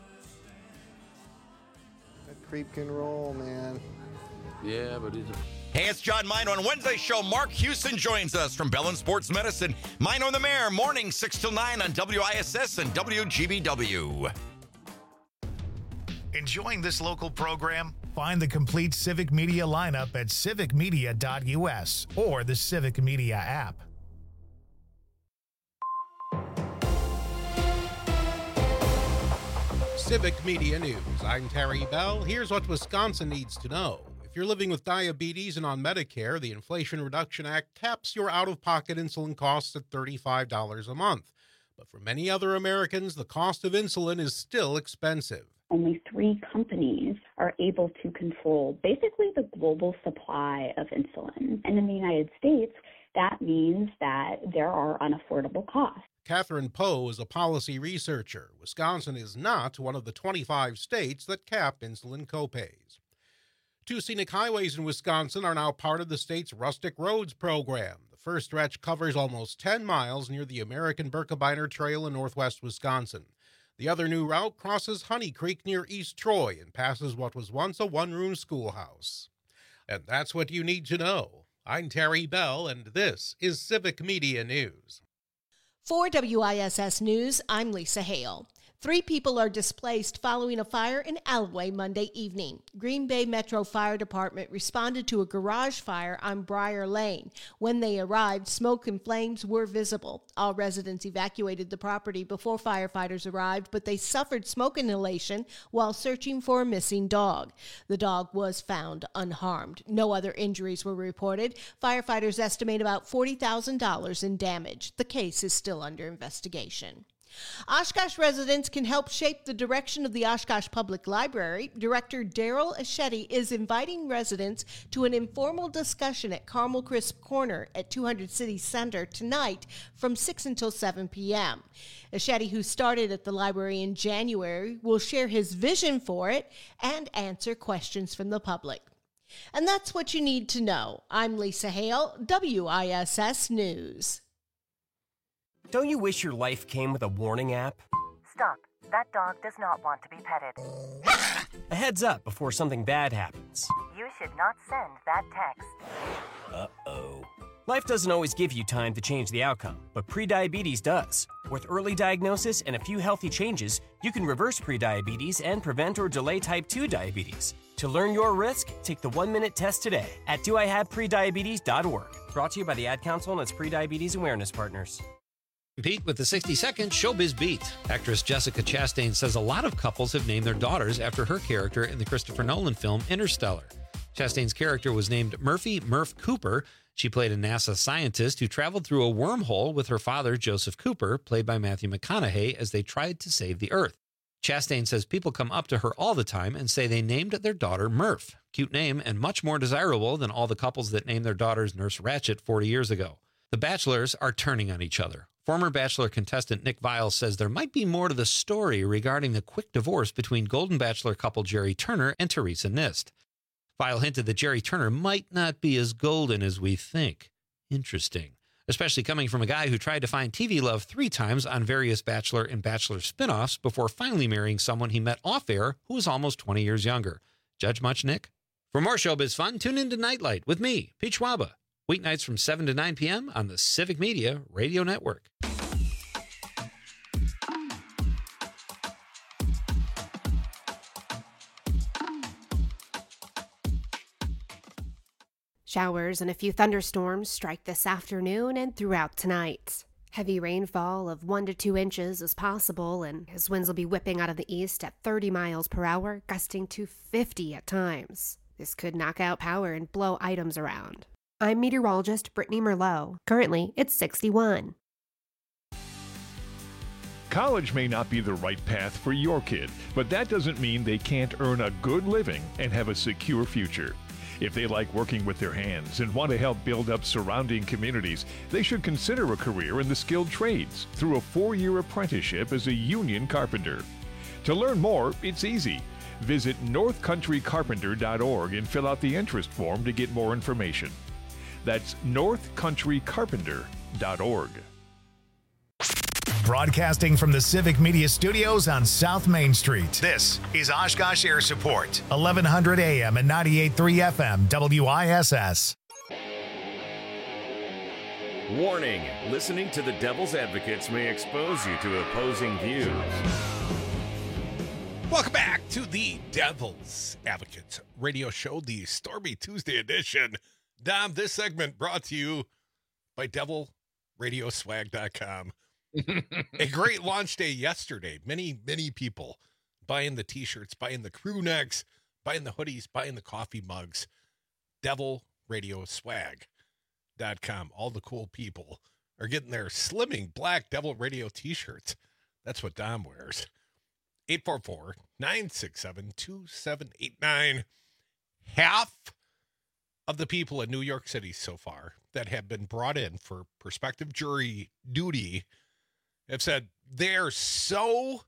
Speaker 1: That creep can roll, man.
Speaker 4: Yeah, but he's a
Speaker 1: Hey, it's John Mino. On Wednesday's show, Mark Houston joins us from Bellin Sports Medicine. Mino and the Mayor, morning six till nine on W I S S and W G B W.
Speaker 6: Enjoying this local program? Find the complete Civic Media lineup at civic media dot U S or the Civic Media app.
Speaker 3: Civic Media News. I'm Terry Bell. Here's what Wisconsin needs to know. If you're living with diabetes and on Medicare, the Inflation Reduction Act caps your out-of-pocket insulin costs at thirty-five dollars a month. But for many other Americans, the cost of insulin is still expensive.
Speaker 4: Only three companies are able to control basically the global supply of insulin. And in the United States, that means that there are unaffordable costs.
Speaker 3: Catherine Poe is a policy researcher. Wisconsin is not one of the twenty-five states that cap insulin copays. Two scenic highways in Wisconsin are now part of the state's Rustic Roads program. The first stretch covers almost ten miles near the American Birkebeiner Trail in northwest Wisconsin. The other new route crosses Honey Creek near East Troy and passes what was once a one-room schoolhouse. And that's what you need to know. I'm Terry Bell, and this is Civic Media News.
Speaker 5: For W I S S News, I'm Lisa Hale. Three people are displaced following a fire in Allouez Monday evening. Green Bay Metro Fire Department responded to a garage fire on Briar Lane. When they arrived, smoke and flames were visible. All residents evacuated the property before firefighters arrived, but they suffered smoke inhalation while searching for a missing dog. The dog was found unharmed. No other injuries were reported. Firefighters estimate about forty thousand dollars in damage. The case is still under investigation. Oshkosh residents can help shape the direction of the Oshkosh Public Library. Director Daryl Aschetti is inviting residents to an informal discussion at Carmel Crisp Corner at two hundred City Center tonight from six until seven p.m. Aschetti, who started at the library in January, will share his vision for it and answer questions from the public. And that's what you need to know. I'm Lisa Hale, W I S S News.
Speaker 7: Don't you wish your life came with a warning app?
Speaker 8: Stop. That dog does not want to be petted.
Speaker 7: A heads up before something bad happens.
Speaker 8: You should not send that text.
Speaker 7: Uh-oh. Life doesn't always give you time to change the outcome, but prediabetes does. With early diagnosis and a few healthy changes, you can reverse prediabetes and prevent or delay type two diabetes. To learn your risk, take the one-minute test today at do I have prediabetes dot org. Brought to you by the Ad Council and its prediabetes awareness partners.
Speaker 26: Pete with the sixty second Showbiz Beat. Actress Jessica Chastain says a lot of couples have named their daughters after her character in the Christopher Nolan film Interstellar. Chastain's character was named Murphy Murph Cooper. She played a NASA scientist who traveled through a wormhole with her father, Joseph Cooper, played by Matthew McConaughey, as they tried to save the Earth. Chastain says people come up to her all the time and say they named their daughter Murph. Cute name and much more desirable than all the couples that named their daughters Nurse Ratched forty years ago. The Bachelors are turning on each other. Former Bachelor contestant Nick Viles says there might be more to the story regarding the quick divorce between Golden Bachelor couple Jerry Turner and Teresa Nist. Vile hinted that Jerry Turner might not be as golden as we think. Interesting. Especially coming from a guy who tried to find T V love three times on various Bachelor and Bachelor spinoffs before finally marrying someone he met off-air who was almost twenty years younger. Judge much, Nick? For more showbiz fun, tune in to Nightlight with me, Pete Schwaba. Weeknights from seven to nine p.m. on the Civic Media Radio Network.
Speaker 13: Showers and a few thunderstorms strike this afternoon and throughout tonight. Heavy rainfall of one to two inches is possible, and as winds will be whipping out of the east at thirty miles per hour, gusting to fifty at times. This could knock out power and blow items around. I'm meteorologist Brittany Merlot. Currently, it's sixty-one.
Speaker 27: College may not be the right path for your kid, but that doesn't mean they can't earn a good living and have a secure future. If they like working with their hands and want to help build up surrounding communities, they should consider a career in the skilled trades through a four-year apprenticeship as a union carpenter. To learn more, it's easy. Visit north country carpenter dot org and fill out the interest form to get more information. That's north country carpenter dot org.
Speaker 6: Broadcasting from the Civic Media Studios on South Main Street. This is Oshkosh Air Support, eleven hundred A M and ninety-eight point three F M, W I S S.
Speaker 23: Warning, listening to the Devil's Advocates may expose you to opposing views.
Speaker 20: Welcome back to the Devil's Advocates radio show, the Stormy Tuesday edition. Dom, this segment brought to you by devil radio swag dot com. A great launch day yesterday. Many, many people buying the t-shirts, buying the crew necks, buying the hoodies, buying the coffee mugs. devil radio swag dot com. All the cool people are getting their slimming black Devil Radio t-shirts. That's what Dom wears. eight four four, nine six seven, two seven eight nine. Half of the people in New York City so far that have been brought in for prospective jury duty have said they're so,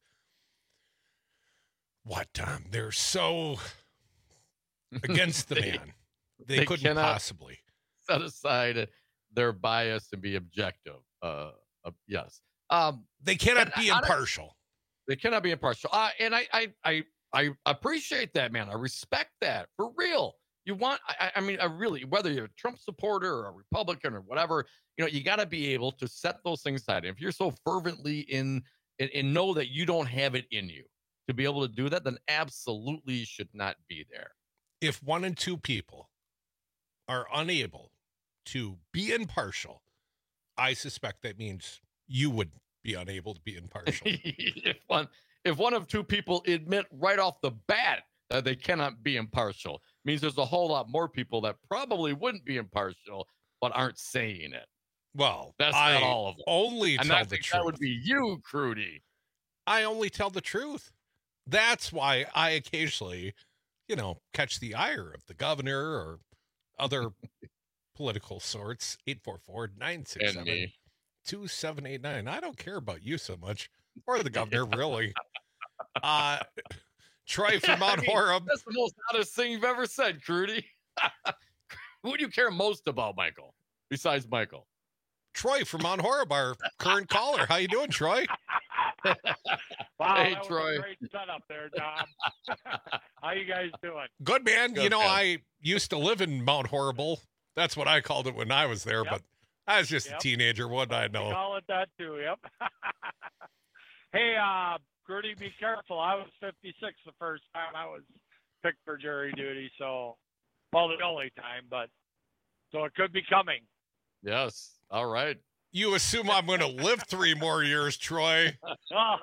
Speaker 20: what, Tom? They're so against the
Speaker 19: they,
Speaker 20: man. They,
Speaker 19: they
Speaker 20: couldn't
Speaker 19: cannot
Speaker 20: possibly
Speaker 19: set aside their bias and be objective. Uh, uh yes. Um,
Speaker 20: they cannot be
Speaker 19: I,
Speaker 20: impartial.
Speaker 19: They cannot be impartial. Uh, and I, I, I, I appreciate that, man. I respect that for real. You want, I, I mean, I really, whether you're a Trump supporter or a Republican or whatever, you know, you got to be able to set those things aside. If you're so fervently in, and, and know that you don't have it in you to be able to do that, then absolutely you should not be there.
Speaker 20: If one and two people are unable to be impartial, I suspect that means you would be unable to be impartial.
Speaker 19: if one, if one of two people admit right off the bat that they cannot be impartial, means there's a whole lot more people that probably wouldn't be impartial but aren't saying it.
Speaker 20: Well,
Speaker 19: that's
Speaker 20: I
Speaker 19: not all of them.
Speaker 20: Only
Speaker 19: and
Speaker 20: tell
Speaker 19: I
Speaker 20: the
Speaker 19: think
Speaker 20: truth.
Speaker 19: That would be you, Crudy.
Speaker 20: I only tell the truth. That's why I occasionally, you know, catch the ire of the governor or other political sorts. eight four four, nine six seven, two seven eight nine. I don't care about you so much, or the governor, really. Uh, Troy from Mount
Speaker 19: I mean,
Speaker 20: Horeb.
Speaker 19: That's the most honest thing you've ever said, Crudy. Who do you care most about, Michael, besides Michael?
Speaker 20: Troy from Mount Horeb, our current caller. How you doing, Troy?
Speaker 9: Wow,
Speaker 19: Hey,
Speaker 9: that
Speaker 19: Troy.
Speaker 9: was a great setup there, Dom. How you guys doing?
Speaker 20: Good, man.
Speaker 9: Good,
Speaker 20: you know,
Speaker 9: man.
Speaker 20: I used to live in Mount Horrible. That's what I called it when I was there,
Speaker 9: Yep.
Speaker 20: but I was just
Speaker 9: Yep.
Speaker 20: a teenager. What did I
Speaker 9: We
Speaker 20: know?
Speaker 9: call it that too, yep. Hey, uh, Gertie, be careful. I was fifty-six the first time I was picked for jury duty, so, well, the only time, but, so it could be coming.
Speaker 19: Yes. All right.
Speaker 20: You assume I'm going to live three more years, Troy.
Speaker 9: Oh.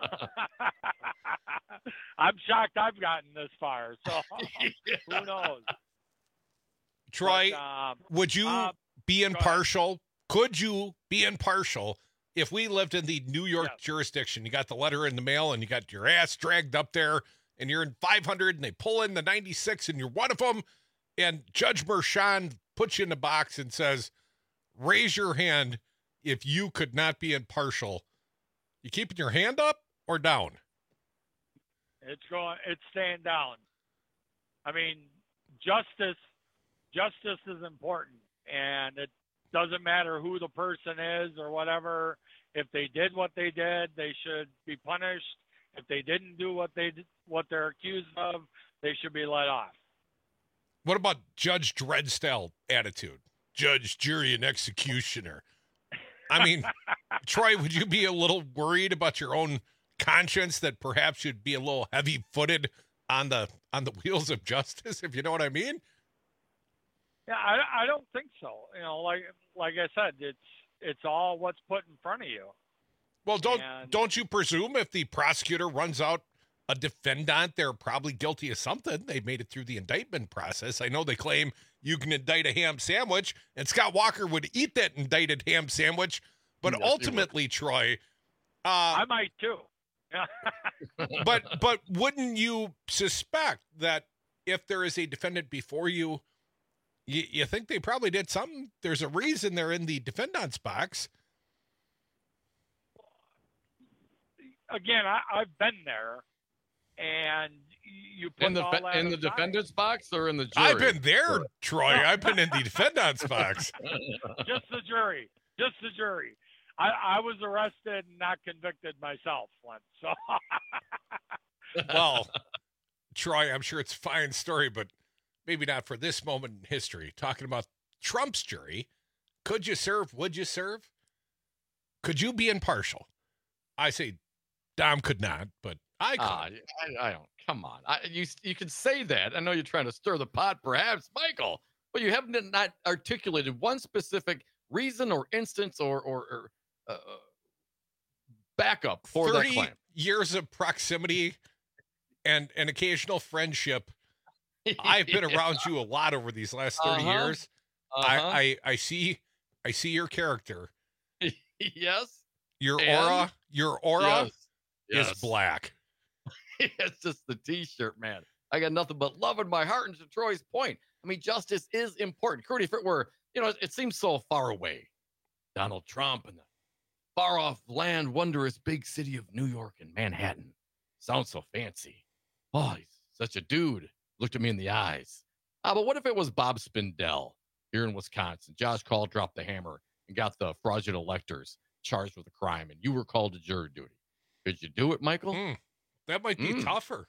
Speaker 9: I'm shocked I've gotten this far, so who knows?
Speaker 20: Troy,
Speaker 9: But, um,
Speaker 20: would you
Speaker 9: uh,
Speaker 20: be impartial? Could you be impartial if we lived in the New York jurisdiction? You got the letter in the mail and you got your ass dragged up there and you're in five hundred and they pull in the ninety-six and you're one of them. And Judge Mershon puts you in the box and says, raise your hand if you could not be impartial. You keeping your hand up or down?
Speaker 9: It's going. It's staying down. I mean, justice. Justice is important, and it doesn't matter who the person is or whatever. If they did what they did, they should be punished. If they didn't do what they did, what they're accused of, they should be let off.
Speaker 20: What about Judge Dread-style attitude? Judge, jury, and executioner. I mean, Troy, would you be a little worried about your own conscience that perhaps you'd be a little heavy-footed on the on the wheels of justice, if you know what I mean?
Speaker 9: Yeah, I, I don't think so. You know, like like I said, it's it's all what's put in front of you.
Speaker 20: Well, don't
Speaker 9: And-
Speaker 20: don't you presume if the prosecutor runs out a defendant, they're probably guilty of something. They made it through the indictment process. I know they claim you can indict a ham sandwich, and Scott Walker would eat that indicted ham sandwich. But
Speaker 9: Yes, he would.
Speaker 20: ultimately, Troy, uh,
Speaker 9: I might too.
Speaker 20: but but wouldn't you suspect that if there is a defendant before you, you, you think they probably did something? There's a reason they're in the defendant's box.
Speaker 9: Again, I, I've been there, and you put
Speaker 19: In the
Speaker 9: all
Speaker 19: fe-
Speaker 9: that
Speaker 19: in the
Speaker 9: aside.
Speaker 19: defendant's box or in the jury?
Speaker 20: I've been there, Troy. I've been in the defendant's box.
Speaker 9: Just the jury. Just the jury. I, I was arrested and not convicted myself once. So,
Speaker 20: well, Troy, I'm sure it's a fine story, but maybe not for this moment in history. Talking about Trump's jury, could you serve? Would you serve? Could you be impartial? I say Dom could not, but I could.
Speaker 19: Uh, I, I don't. Come on. I, you you can say that. I know you're trying to stir the pot, perhaps, Michael, but you haven't not articulated one specific reason or instance or or, or uh, backup for that claim.
Speaker 20: Years of proximity and an occasional friendship. I've been around you a lot over these last thirty
Speaker 19: uh-huh.
Speaker 20: years.
Speaker 19: Uh-huh.
Speaker 20: I, I I see I see your character.
Speaker 19: Yes.
Speaker 20: Your
Speaker 19: and?
Speaker 20: aura, your aura
Speaker 19: yes. Yes.
Speaker 20: is black.
Speaker 19: It's just the T-shirt, man. I got nothing but love in my heart. And to Troy's point, I mean, justice is important. Crudy, if it were, you know, it, it seems so far away. Donald Trump and the far-off land, wondrous big city of New York and Manhattan. Sounds so fancy. Oh, he's such a dude. Looked at me in the eyes. Ah, but what if it was Bob Spindell here in Wisconsin? Josh Call dropped the hammer and got the fraudulent electors charged with a crime, and you were called to jury duty. Could you do it, Michael?
Speaker 20: Mm, that might be
Speaker 19: Mm.
Speaker 20: tougher.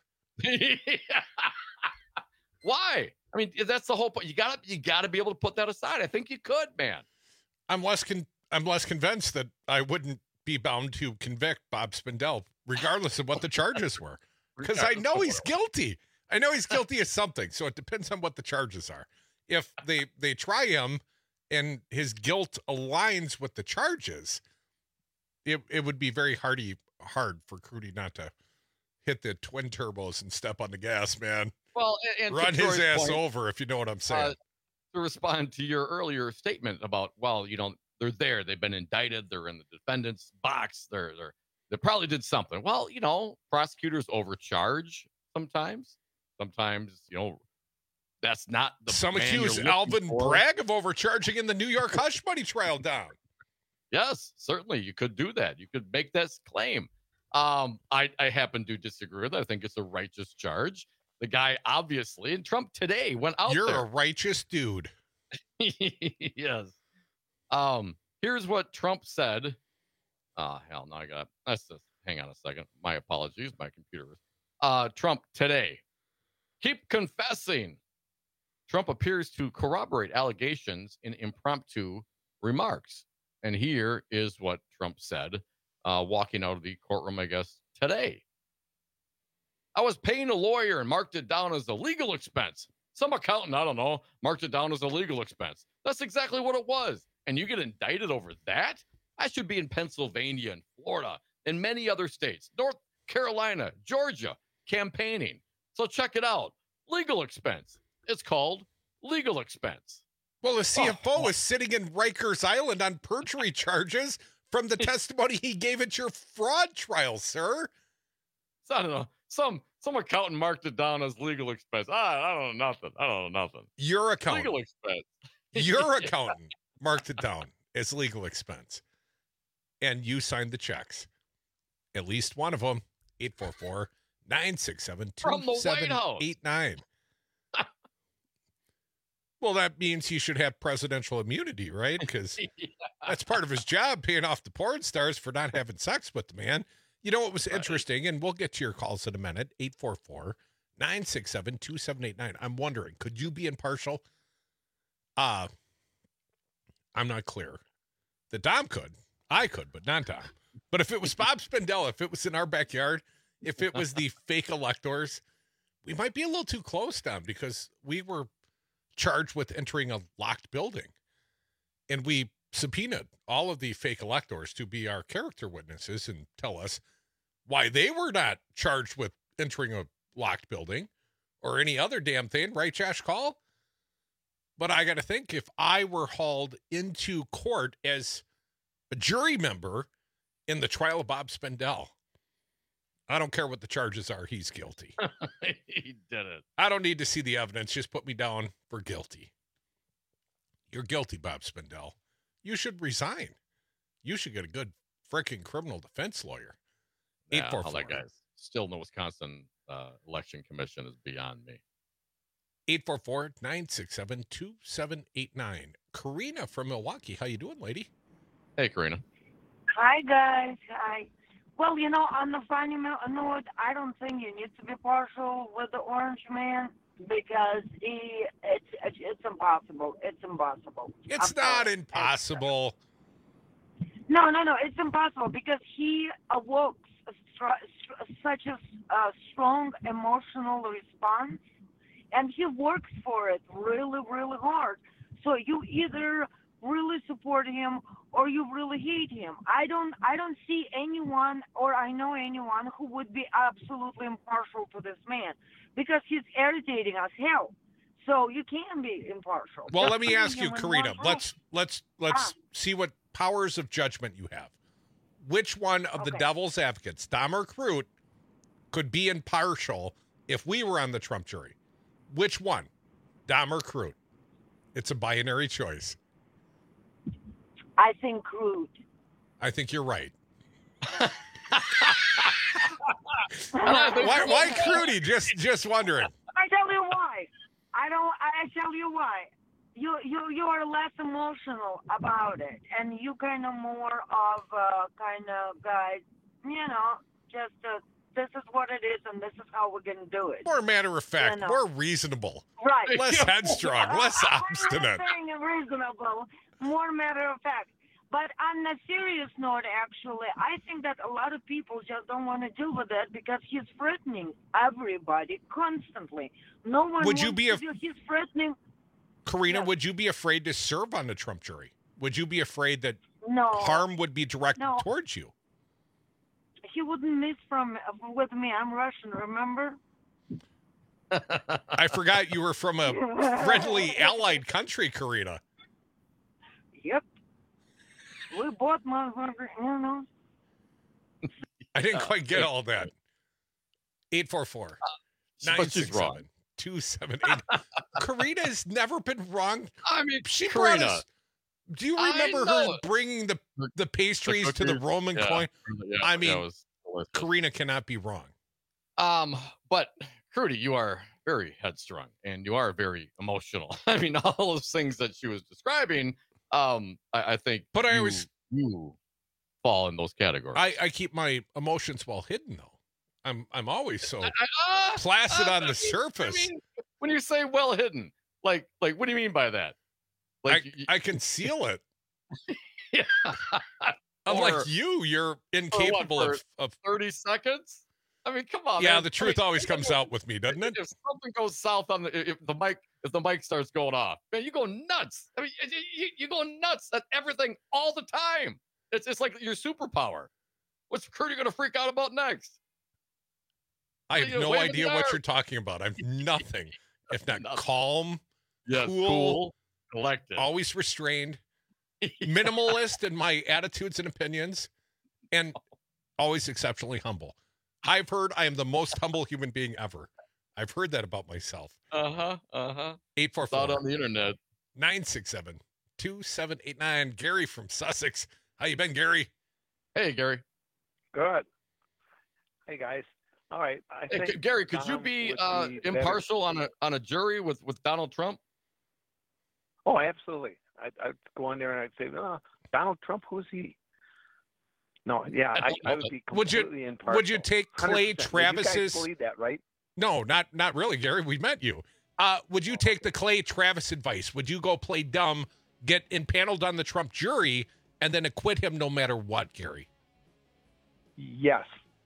Speaker 19: Why? I mean, that's the whole point. You gotta, you gotta be able to put that aside. I think you could, man.
Speaker 20: I'm less con- I'm less convinced that I wouldn't be bound to convict Bob Spindell, regardless of what the charges were, because I know he's guilty. I know he's guilty of something, so it depends on what the charges are. If they they try him and his guilt aligns with the charges, it it would be very hardy hard for Crudy not to hit the twin turbos and step on the gas, man.
Speaker 19: Well, and, and
Speaker 20: run his ass
Speaker 19: point,
Speaker 20: over, if you know what I'm saying.
Speaker 19: Uh, to respond to your earlier statement about, well, you know, they're there, they've been indicted, they're in the defendant's box, they're they're they probably did something. Well, you know, prosecutors overcharge sometimes. Sometimes, you know, that's not the
Speaker 20: Some
Speaker 19: man
Speaker 20: accuse
Speaker 19: you're looking
Speaker 20: Alvin
Speaker 19: for.
Speaker 20: Bragg of overcharging in the New York hush money trial down.
Speaker 19: Yes, certainly you could do that. You could make that claim. Um, I, I happen to disagree with it. I think it's a righteous charge. The guy obviously, and Trump today went out
Speaker 20: You're
Speaker 19: there.
Speaker 20: a righteous dude.
Speaker 19: Yes. Um, here's what Trump said. Ah, oh, hell, no, I got, let's just hang on a second. My apologies, my computer. Uh, Trump today. Keep confessing. Trump appears to corroborate allegations in impromptu remarks. And here is what Trump said, uh, walking out of the courtroom, I guess, today. I was paying a lawyer and marked it down as a legal expense. Some accountant, I don't know, marked it down as a legal expense. That's exactly what it was. And you get indicted over that? I should be in Pennsylvania and Florida and many other states, North Carolina, Georgia, campaigning. So check it out. Legal expense. It's called legal expense.
Speaker 20: Well, the C F O oh. is sitting in Rikers Island on perjury charges from the testimony he gave at your fraud trial, sir.
Speaker 19: So, I don't know. Some some accountant marked it down as legal expense. I, I don't know nothing. I don't know nothing.
Speaker 20: Your accountant.
Speaker 19: Legal expense.
Speaker 20: Your accountant marked it down as legal expense. And you signed the checks. At least one of them. eight four four, nine six seven, two seven eight nine. Well, that means he should have presidential immunity, right? Because yeah. that's part of his job, paying off the porn stars for not having sex with the man. You know what was right. interesting, and we'll get to your calls in a minute, eight four four, nine six seven, two seven eight nine. I'm wondering, could you be impartial? Uh, I'm not clear. The Dom could. I could, but not Dom. But if it was Bob Spindell, if it was in our backyard, if it was the fake electors, we might be a little too close, Dom, because we were charged with entering a locked building. And we subpoenaed all of the fake electors to be our character witnesses and tell us why they were not charged with entering a locked building or any other damn thing, right, Josh Call? But I got to think, if I were hauled into court as a jury member in the trial of Bob Spindell, I don't care what the charges are, he's guilty.
Speaker 19: He did it.
Speaker 20: I don't need to see the evidence. Just put me down for guilty. You're guilty, Bob Spindell. You should resign. You should get a good freaking criminal defense lawyer.
Speaker 19: Yeah, all that guys still in the Wisconsin uh, Election Commission is beyond me.
Speaker 20: eight four four, nine six seven, two seven eight nine. Karina from Milwaukee. How you doing, lady?
Speaker 19: Hey, Karina.
Speaker 10: Hi, guys. Hi. Well, you know, on the funny note, I don't think you need to be partial with the Orange Man because he, it's, it's, it's impossible. It's impossible.
Speaker 20: It's
Speaker 10: I'm
Speaker 20: not
Speaker 10: sorry.
Speaker 20: impossible.
Speaker 10: No, no, no. It's impossible because he awoke such a uh, strong emotional response, and he works for it really, really hard. So you either really support him or you really hate him. I don't, I don't see anyone, or I know anyone who would be absolutely impartial to this man because he's irritating as hell. So you can be impartial.
Speaker 20: Well,
Speaker 10: Just
Speaker 20: let me
Speaker 10: putting
Speaker 20: ask
Speaker 10: him
Speaker 20: you,
Speaker 10: in
Speaker 20: Karina.
Speaker 10: one
Speaker 20: Let's let's let's
Speaker 10: Ah.
Speaker 20: see what powers of judgment you have. Which one of the
Speaker 10: Okay.
Speaker 20: devil's advocates, Dom or Crute, could be impartial if we were on the Trump jury? Which one, Dom or Crute? It's a binary choice.
Speaker 10: I think Crute.
Speaker 20: I think you're right.
Speaker 10: why,
Speaker 20: Why, why Crudy? Just just wondering.
Speaker 10: I tell you why. I don't. I tell you why. You you you are less emotional about it, and you kind of more of a kind of guy. You know, just uh, this is what it is, and this is how we're gonna do it.
Speaker 20: More matter of fact,
Speaker 10: You know.
Speaker 20: more reasonable.
Speaker 10: Right.
Speaker 20: Less headstrong, less obstinate.
Speaker 10: I'm not saying reasonable, more matter of fact. But on a serious note, actually, I think that a lot of people just don't want to deal with it because he's threatening everybody constantly. No one
Speaker 20: Would you
Speaker 10: wants
Speaker 20: be
Speaker 10: to
Speaker 20: a-
Speaker 10: do- He's threatening.
Speaker 20: Karina,
Speaker 10: Yes.
Speaker 20: would you be afraid to serve on the Trump jury? Would you be afraid that
Speaker 10: No.
Speaker 20: harm would be directed
Speaker 10: No.
Speaker 20: towards you?
Speaker 10: He wouldn't miss from with me. I'm Russian, remember?
Speaker 20: I forgot you were from a friendly allied country, Karina.
Speaker 10: Yep. We both motherfuckers, you know.
Speaker 20: I didn't quite get all that. eight four four, nine six seven, two seven eight. Karina's never been wrong.
Speaker 19: I mean,
Speaker 20: she brought
Speaker 19: Karina.
Speaker 20: us. Do you
Speaker 19: I
Speaker 20: remember
Speaker 19: know
Speaker 20: her
Speaker 19: it.
Speaker 20: bringing the the pastries to the
Speaker 19: cookies.
Speaker 20: Roman
Speaker 19: Yeah.
Speaker 20: coin?
Speaker 19: Yeah,
Speaker 20: I
Speaker 19: that
Speaker 20: mean,
Speaker 19: was delicious.
Speaker 20: Karina cannot be wrong.
Speaker 19: Um, but Crudy, you are very headstrong and you are very emotional. I mean, all those things that she was describing, um, I, I think.
Speaker 20: But I
Speaker 19: you,
Speaker 20: always-
Speaker 19: you fall in those categories.
Speaker 20: I, I keep my emotions well hidden, though. I'm I'm always so
Speaker 19: Ah,
Speaker 20: placid
Speaker 19: ah,
Speaker 20: on
Speaker 19: I
Speaker 20: the
Speaker 19: mean-
Speaker 20: surface.
Speaker 19: I mean, when you say well hidden, like like what do you mean by that? Like you-
Speaker 20: I, I conceal it.
Speaker 19: yeah.
Speaker 20: Unlike
Speaker 19: Or-
Speaker 20: you, you're
Speaker 19: or what,
Speaker 20: incapable
Speaker 19: for
Speaker 20: of, of.
Speaker 19: thirty seconds. I mean, come on.
Speaker 20: Yeah,
Speaker 19: man.
Speaker 20: the
Speaker 19: I
Speaker 20: truth
Speaker 19: mean,
Speaker 20: always comes out with me, doesn't it?
Speaker 19: If something goes south on the if the mic if the mic starts going off, man, you go nuts. I mean, you, you, you go nuts at everything all the time. It's it's like your superpower. What's Curdy going to freak out about next?
Speaker 20: I
Speaker 19: You
Speaker 20: have
Speaker 19: know,
Speaker 20: no
Speaker 19: waving
Speaker 20: idea
Speaker 19: the
Speaker 20: what
Speaker 19: arm.
Speaker 20: you're talking about. I'm nothing if not
Speaker 19: Nothing.
Speaker 20: calm,
Speaker 19: Yes,
Speaker 20: cool,
Speaker 19: cool, collected.
Speaker 20: always restrained, minimalist in my attitudes and opinions, and always exceptionally humble. I've heard I am the most humble human being ever. I've heard that about myself.
Speaker 19: Uh huh. Uh huh.
Speaker 20: eight four
Speaker 19: Out
Speaker 20: four,
Speaker 19: on the internet.
Speaker 20: nine six seven, two seven eight nine. Gary from Sussex. How you been, Gary?
Speaker 19: Hey, Gary.
Speaker 11: Good. Hey guys. All right. I
Speaker 19: Hey,
Speaker 11: think
Speaker 19: G- Gary, could you
Speaker 11: Tom
Speaker 19: be
Speaker 11: would
Speaker 19: uh,
Speaker 11: be better-
Speaker 19: impartial on a on a jury with with Donald Trump?
Speaker 11: Oh, absolutely. I'd, I'd go in there and I'd say, oh, Donald Trump, who's he? No, yeah, I, I would be
Speaker 20: Would you-
Speaker 11: completely impartial.
Speaker 20: would you take Clay
Speaker 11: one hundred percent.
Speaker 20: Travis's-
Speaker 11: You guys believe that, right?
Speaker 20: No, not not really, Gary. We met you. Uh, would you take the Clay Travis advice? Would you go play dumb, get impaneled on the Trump jury, and then acquit him no matter what, Gary?
Speaker 11: Yes.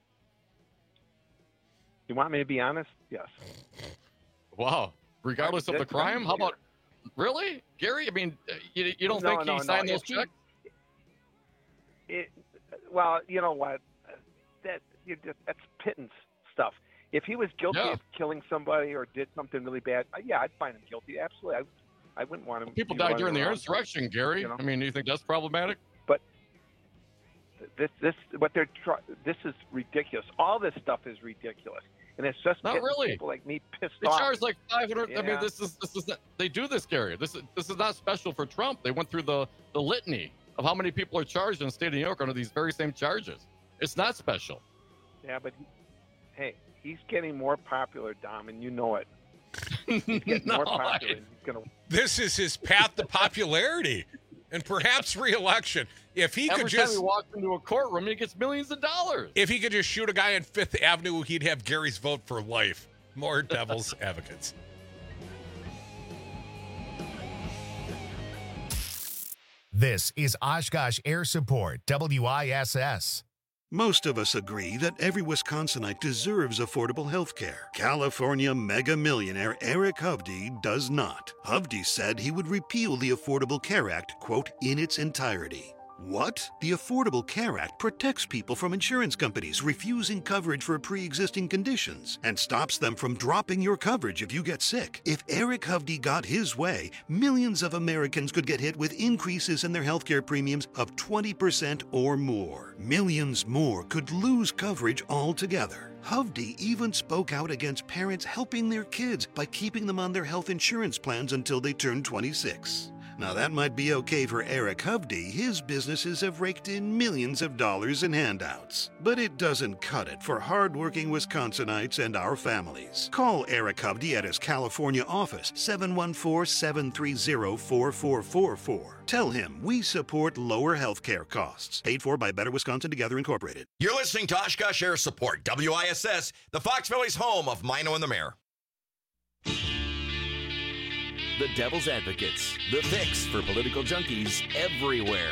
Speaker 11: You want me to be honest? Yes.
Speaker 19: Wow. Regardless of the
Speaker 11: That's
Speaker 19: crime, how
Speaker 11: right.
Speaker 19: about really, Gary? I mean, uh, you, you don't
Speaker 11: No,
Speaker 19: think
Speaker 11: no,
Speaker 19: he
Speaker 11: no.
Speaker 19: signed those
Speaker 11: If he-
Speaker 19: checks?
Speaker 11: It, well, you know what? That you just, that's pittance stuff. If he was guilty
Speaker 19: Yeah.
Speaker 11: of killing somebody or did something really bad, uh, yeah, I'd find him guilty. Absolutely, I, I wouldn't want him.
Speaker 19: People
Speaker 11: you know,
Speaker 19: died during the
Speaker 11: running around.
Speaker 19: insurrection, Gary.
Speaker 11: You know?
Speaker 19: I mean, do you think that's problematic?
Speaker 11: But this, this, what they're trying. This is ridiculous. All this stuff is ridiculous, and it's just
Speaker 19: Not
Speaker 11: getting
Speaker 19: really.
Speaker 11: people like me pissed
Speaker 19: They
Speaker 11: off.
Speaker 19: charged like five hundred. I mean,
Speaker 11: Yeah.
Speaker 19: this is this is not, they do this, Gary. This is this is not special for Trump. They went through the the litany of how many people are charged in the state of New York under these very same charges. It's not special.
Speaker 11: Yeah, but he, hey, he's getting more popular, Dom, and you know it. He's getting
Speaker 19: No,
Speaker 11: more
Speaker 19: I-
Speaker 11: popular. And he's gonna.
Speaker 20: This is his path to popularity. and perhaps re-election. If he
Speaker 19: Every
Speaker 20: could
Speaker 19: time
Speaker 20: just
Speaker 19: he walks into a courtroom, he gets millions of dollars.
Speaker 20: If he could just shoot a guy on Fifth Avenue, he'd have Gary's vote for life. More devil's advocates.
Speaker 6: This is Oshkosh Air Support, W I S S.
Speaker 2: Most of us agree that every Wisconsinite deserves affordable health care. California mega millionaire Eric Hovde does not. Hovde said he would repeal the Affordable Care Act, quote, in its entirety. What? The Affordable Care Act protects people from insurance companies refusing coverage for pre-existing conditions and stops them from dropping your coverage if you get sick. If Eric Hovde got his way, millions of Americans could get hit with increases in their healthcare premiums of twenty percent or more. Millions more could lose coverage altogether. Hovde even spoke out against parents helping their kids by keeping them on their health insurance plans until they turn twenty-six. Now that might be okay for Eric Hovde. His businesses have raked in millions of dollars in handouts. But it doesn't cut it for hardworking Wisconsinites and our families. Call Eric Hovde at his California office, seven one four, seven three zero, four four four four. Tell him we support lower health care costs. Paid for by Better Wisconsin Together Incorporated.
Speaker 1: You're listening to Oshkosh Air Support, W I S S, the Fox Valley's home of Mino and the Mayor.
Speaker 23: The Devil's Advocates, the fix for political junkies everywhere.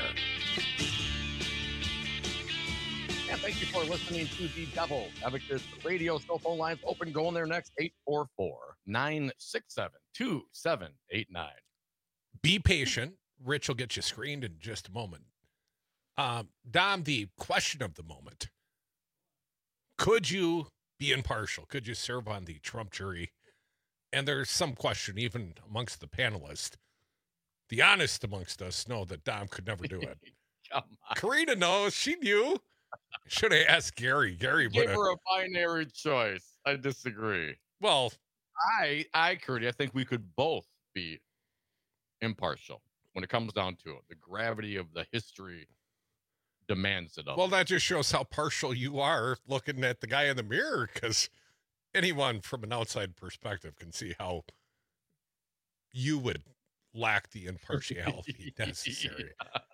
Speaker 19: And thank you for listening to the Devil's Advocates radio. Cell phone lines open. Go in there next. eight four four, nine six seven, two seven eight nine.
Speaker 20: Be patient. Rich will get you screened in just a moment. Um, Dom, the question of the moment. Could you be impartial? Could you serve on the Trump jury? And there's some question, even amongst the panelists. The honest amongst us know that Dom could never do it.
Speaker 19: Come on.
Speaker 20: Karina knows. She knew. Should have asked Gary. Gary
Speaker 19: Give
Speaker 20: would have.
Speaker 19: her a binary choice. I disagree.
Speaker 20: Well,
Speaker 19: I, I, Curdy, I think we could both be impartial when it comes down to it. The gravity of the history demands it of
Speaker 20: Well,
Speaker 19: us.
Speaker 20: that just shows how partial you are looking at the guy in the mirror, because anyone from an outside perspective can see how you would lack the impartiality necessary.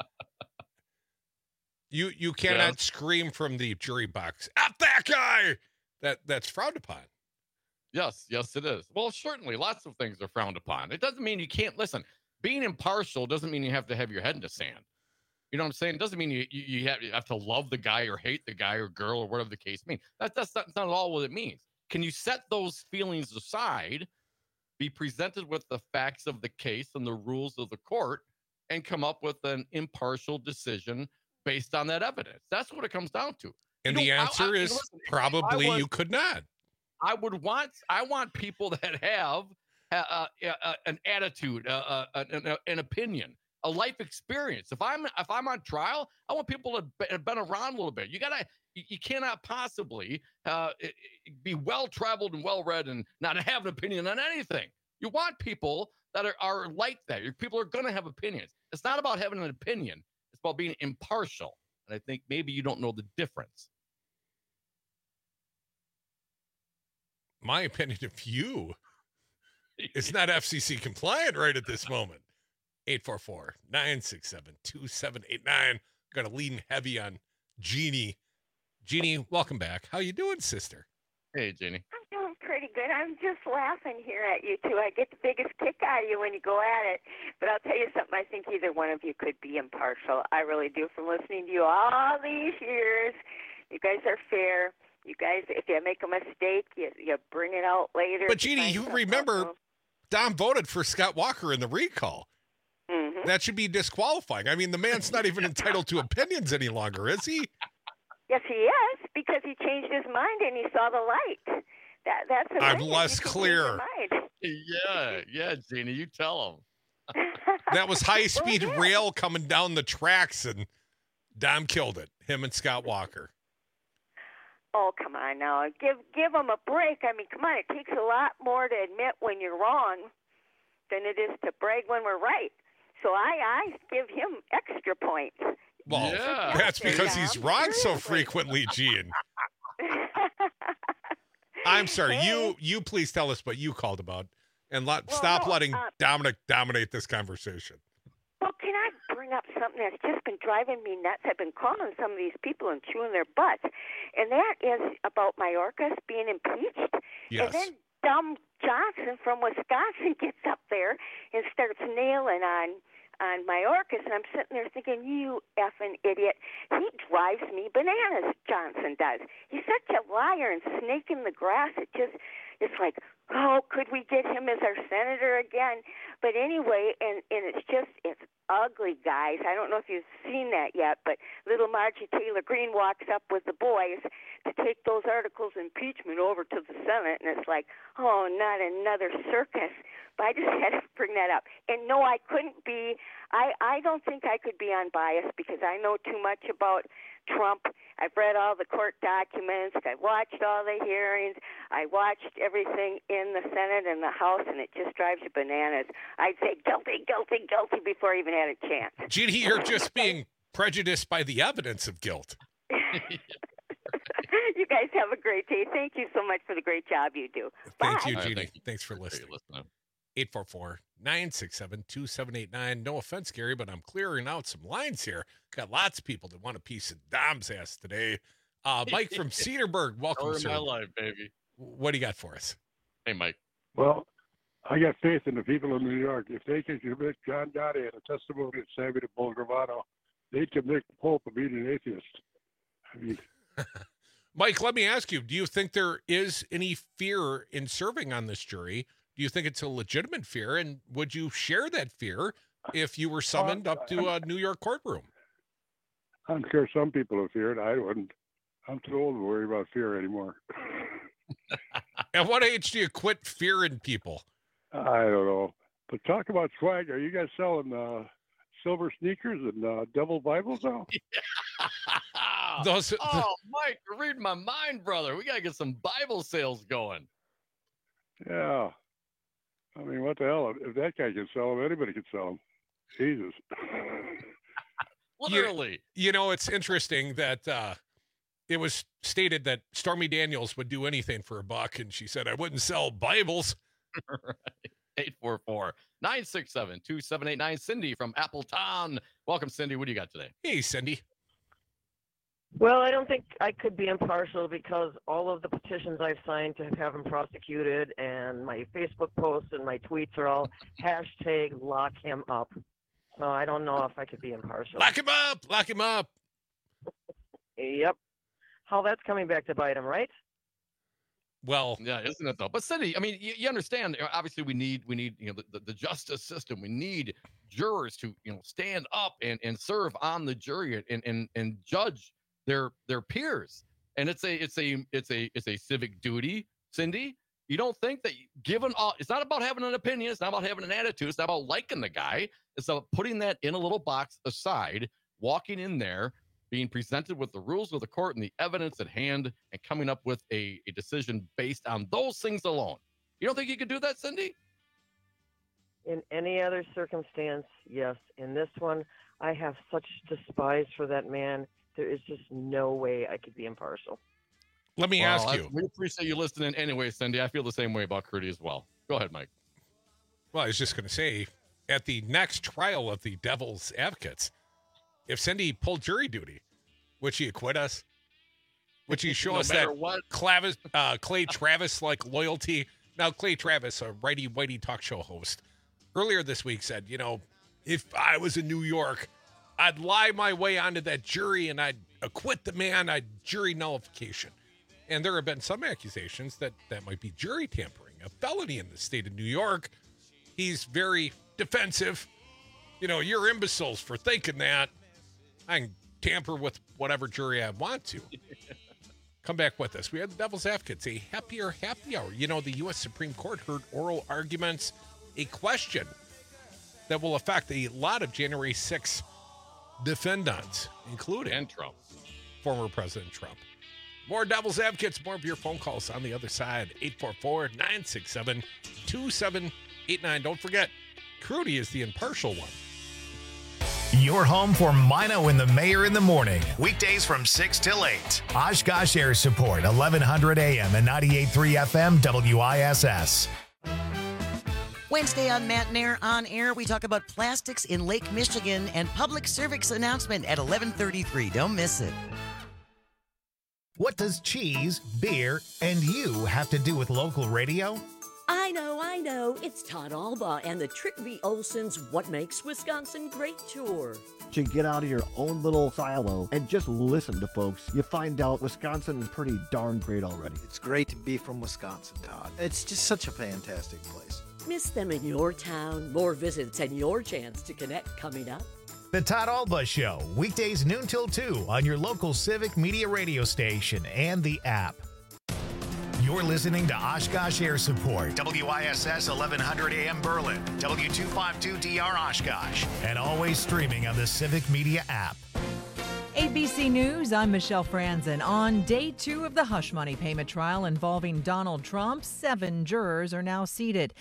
Speaker 20: You you cannot
Speaker 19: Yeah.
Speaker 20: scream from the jury box, "At that guy!" That that's frowned upon.
Speaker 19: Yes, yes, it is. Well, certainly, lots of things are frowned upon. It doesn't mean you can't listen. Being impartial doesn't mean you have to have your head in the sand. You know what I'm saying? It doesn't mean you you, you, have, you have to love the guy or hate the guy or girl or whatever the case means. That, that's, not, that's not at all what it means. Can you set those feelings aside, be presented with the facts of the case and the rules of the court, and come up with an impartial decision based on that evidence? That's what it comes down to.
Speaker 20: And
Speaker 19: You
Speaker 20: the
Speaker 19: know, I-
Speaker 20: answer
Speaker 19: I-
Speaker 20: is
Speaker 19: listen, if I
Speaker 20: probably
Speaker 19: was-
Speaker 20: you could not.
Speaker 19: I would want I want people that have uh, uh, uh, an attitude, uh, uh, an, an opinion, a life experience. If I'm if I'm on trial, I want people to be, have been around a little bit. You gotta you, you cannot possibly uh, be well traveled and well read and not have an opinion on anything. You want people that are, are like that. Your people are going to have opinions. It's not about having an opinion. It's about being impartial. And I think maybe you don't know the difference.
Speaker 20: My opinion of you is not F C C compliant right at this moment. eight four four, nine six seven, two seven eight nine. Got to lean heavy on Jeannie. Jeannie, welcome back. How you doing, sister?
Speaker 19: Hey, Jeannie.
Speaker 12: I'm doing pretty good. I'm just laughing here at you two. I get the biggest kick out of you when you go at it. But I'll tell you something. I think either one of you could be impartial. I really do. From listening to you all these years, you guys are fair. You guys, if you make a mistake, you, you bring it out later.
Speaker 20: But Jeannie, you remember Dom voted for Scott Walker in the recall.
Speaker 12: Mm-hmm.
Speaker 20: That should be disqualifying. I mean, the man's not even entitled to opinions any longer, is he?
Speaker 12: Yes, he is, because he changed his mind and he saw the light. That that's. The
Speaker 20: I'm
Speaker 12: thing,
Speaker 20: less
Speaker 12: you can change
Speaker 20: clear.
Speaker 12: your mind.
Speaker 19: Yeah, yeah, Jeannie, you tell him.
Speaker 20: That was high-speed rail coming down the tracks, and Dom killed it. Him and Scott Walker.
Speaker 12: Oh, come on now. Give give them a break. I mean, come on. It takes a lot more to admit when you're wrong than it is to brag when we're right. So I, I give him extra points.
Speaker 20: Well,
Speaker 19: Yeah.
Speaker 20: that's because he's
Speaker 12: Dom.
Speaker 20: wrong so frequently, Gene. I'm sorry. You you please tell us what you called about, and let,
Speaker 12: Well,
Speaker 20: stop
Speaker 12: no,
Speaker 20: letting
Speaker 12: uh,
Speaker 20: Dominic dominate this conversation.
Speaker 12: Well, can I bring bring up something that's just been driving me nuts. I've been calling some of these people and chewing their butts, and that is about Mayorkas being impeached.
Speaker 20: Yes.
Speaker 12: And then dumb Johnson from Wisconsin gets up there and starts nailing on on Mayorkas, and I'm sitting there thinking, you effing idiot. He drives me bananas, Johnson does. He's such a liar and snake in the grass. It just, it's like, oh, could we get him as our senator again? But anyway, and, and it's just, it's ugly, guys. I don't know if you've seen that yet, but little Margie Taylor Greene walks up with the boys to take those articles of impeachment over to the Senate, and it's like, oh, not another circus. But I just had to bring that up. And no, I couldn't be, I, I don't think I could be unbiased because I know too much about Trump. I've read all the court documents. I watched all the hearings. I watched everything in the Senate and the House, and it just drives you bananas. I'd say guilty, guilty, guilty before I even had a chance.
Speaker 20: Judy, you're just being prejudiced by the evidence of guilt.
Speaker 12: You guys have a great day. Thank you so much for the great job you do.
Speaker 20: Thank
Speaker 12: Bye.
Speaker 20: you,
Speaker 19: All right,
Speaker 20: Judy.
Speaker 19: thank you.
Speaker 20: Thanks for listening.
Speaker 19: listening.
Speaker 20: eight four four, nine six seven, two seven eight nine. No offense, Gary, but I'm clearing out some lines here. Got lots of people that want a piece of Dom's ass today. Uh, Mike from Cedarburg, welcome,
Speaker 19: Story
Speaker 20: sir.
Speaker 19: of my life, baby.
Speaker 20: What do you got for us?
Speaker 19: Hey, Mike.
Speaker 14: Well, I got faith in the people of New York. If they can convict John Gotti and a testimony of Sammy Bulgravano, they convict the Pope of being an atheist. I mean,
Speaker 20: Mike, let me ask you, do you think there is any fear in serving on this jury? Do you think it's a legitimate fear? And would you share that fear if you were summoned up to a New York courtroom?
Speaker 14: I'm sure some people have feared. I wouldn't. I'm too old to worry about fear anymore.
Speaker 20: At what age do you quit fearing people?
Speaker 14: I don't know. But talk about swag. Are you guys selling uh, silver sneakers and uh, devil Bibles now?
Speaker 20: Those,
Speaker 19: oh, Mike, you're reading my mind, brother. We got to get some Bible sales going.
Speaker 14: Yeah. I mean, what the hell? If that guy can sell them, anybody can sell them. Jesus.
Speaker 19: Literally.
Speaker 20: You, you know, it's interesting that uh, it was stated that Stormy Daniels would do anything for a buck, and she said, I wouldn't sell Bibles.
Speaker 19: eight four four, nine six seven, two seven eight nine. Cindy from Appleton. Welcome, Cindy. What do you got today?
Speaker 20: Hey, Cindy.
Speaker 15: Well, I don't think I could be impartial because all of the petitions I've signed to have him prosecuted and my Facebook posts and my tweets are all hashtag lock him up. So I don't know if I could be impartial.
Speaker 20: Lock him up! Lock him up!
Speaker 15: Yep. How that's coming back to bite him, right?
Speaker 20: Well,
Speaker 19: yeah, isn't it though? But Cindy, I mean, you, you understand. Obviously, we need we need you know the, the, the justice system. We need jurors to you know stand up and, and serve on the jury and and and judge their their peers. And it's a it's a it's a it's a civic duty, Cindy. You don't think that given all, it's not about having an opinion. It's not about having an attitude. It's not about liking the guy. It's about putting that in a little box aside, walking in there, being presented with the rules of the court and the evidence at hand, and coming up with a, a decision based on those things alone. You don't think you could do that, Cindy?
Speaker 15: In any other circumstance, yes. In this one, I have such despise for that man. There is just no way I could be impartial.
Speaker 20: Let me
Speaker 19: well,
Speaker 20: ask
Speaker 19: I,
Speaker 20: you.
Speaker 19: We appreciate you listening anyway, Cindy. I feel the same way about Crudy as well. Go ahead, Mike.
Speaker 20: Well, I was just going to say, at the next trial of the Devil's Advocates, if Cindy pulled jury duty, would she acquit us? Would she show
Speaker 19: no
Speaker 20: us that
Speaker 19: what?
Speaker 20: Clavis, uh, Clay Travis-like loyalty? Now, Clay Travis, a righty-whitey talk show host, earlier this week said, you know, if I was in New York, I'd lie my way onto that jury and I'd acquit the man. I'd jury nullification. And there have been some accusations that that might be jury tampering, a felony in the state of New York. He's very defensive. You know, you're imbeciles for thinking that. I can tamper with whatever jury I want to. Come back with us. We had the Devil's Advocates, a happier happy hour. You know, the U S Supreme Court heard oral arguments, a question that will affect a lot of January sixth defendants, including
Speaker 19: and Trump,
Speaker 20: former President Trump. More Devil's Advocates, more of your phone calls on the other side. eight four four, nine six seven, two seven eight nine. Don't forget, Crudy is the impartial one.
Speaker 6: Your home for Mino and the Mayor in the morning. Weekdays from six till eight. Oshkosh Air Support, eleven hundred A M and ninety-eight point three F M W I S S.
Speaker 16: Wednesday on Matt and Air On Air, we talk about plastics in Lake Michigan and public service announcement at eleven thirty-three. Don't miss it.
Speaker 6: What does cheese, beer, and you have to do with local radio?
Speaker 17: I know, I know. It's Todd Alba and the Trick V. Olson's What Makes Wisconsin Great tour.
Speaker 18: To get out of your own little silo and just listen to folks, you find out Wisconsin is pretty darn great already.
Speaker 21: It's great to be from Wisconsin, Todd. It's just such a fantastic place.
Speaker 17: Miss them in your town. More visits and your chance to connect coming up.
Speaker 6: The Todd Alba Show, weekdays noon till two on your local Civic Media radio station and the app. You're listening to Oshkosh Air Support, W I S S eleven hundred A M Berlin, W two fifty-two D R Oshkosh, and always streaming on the Civic Media app.
Speaker 22: A B C News, I'm Michelle Franzen. On day two of the hush money payment trial involving Donald Trump, seven jurors are now seated.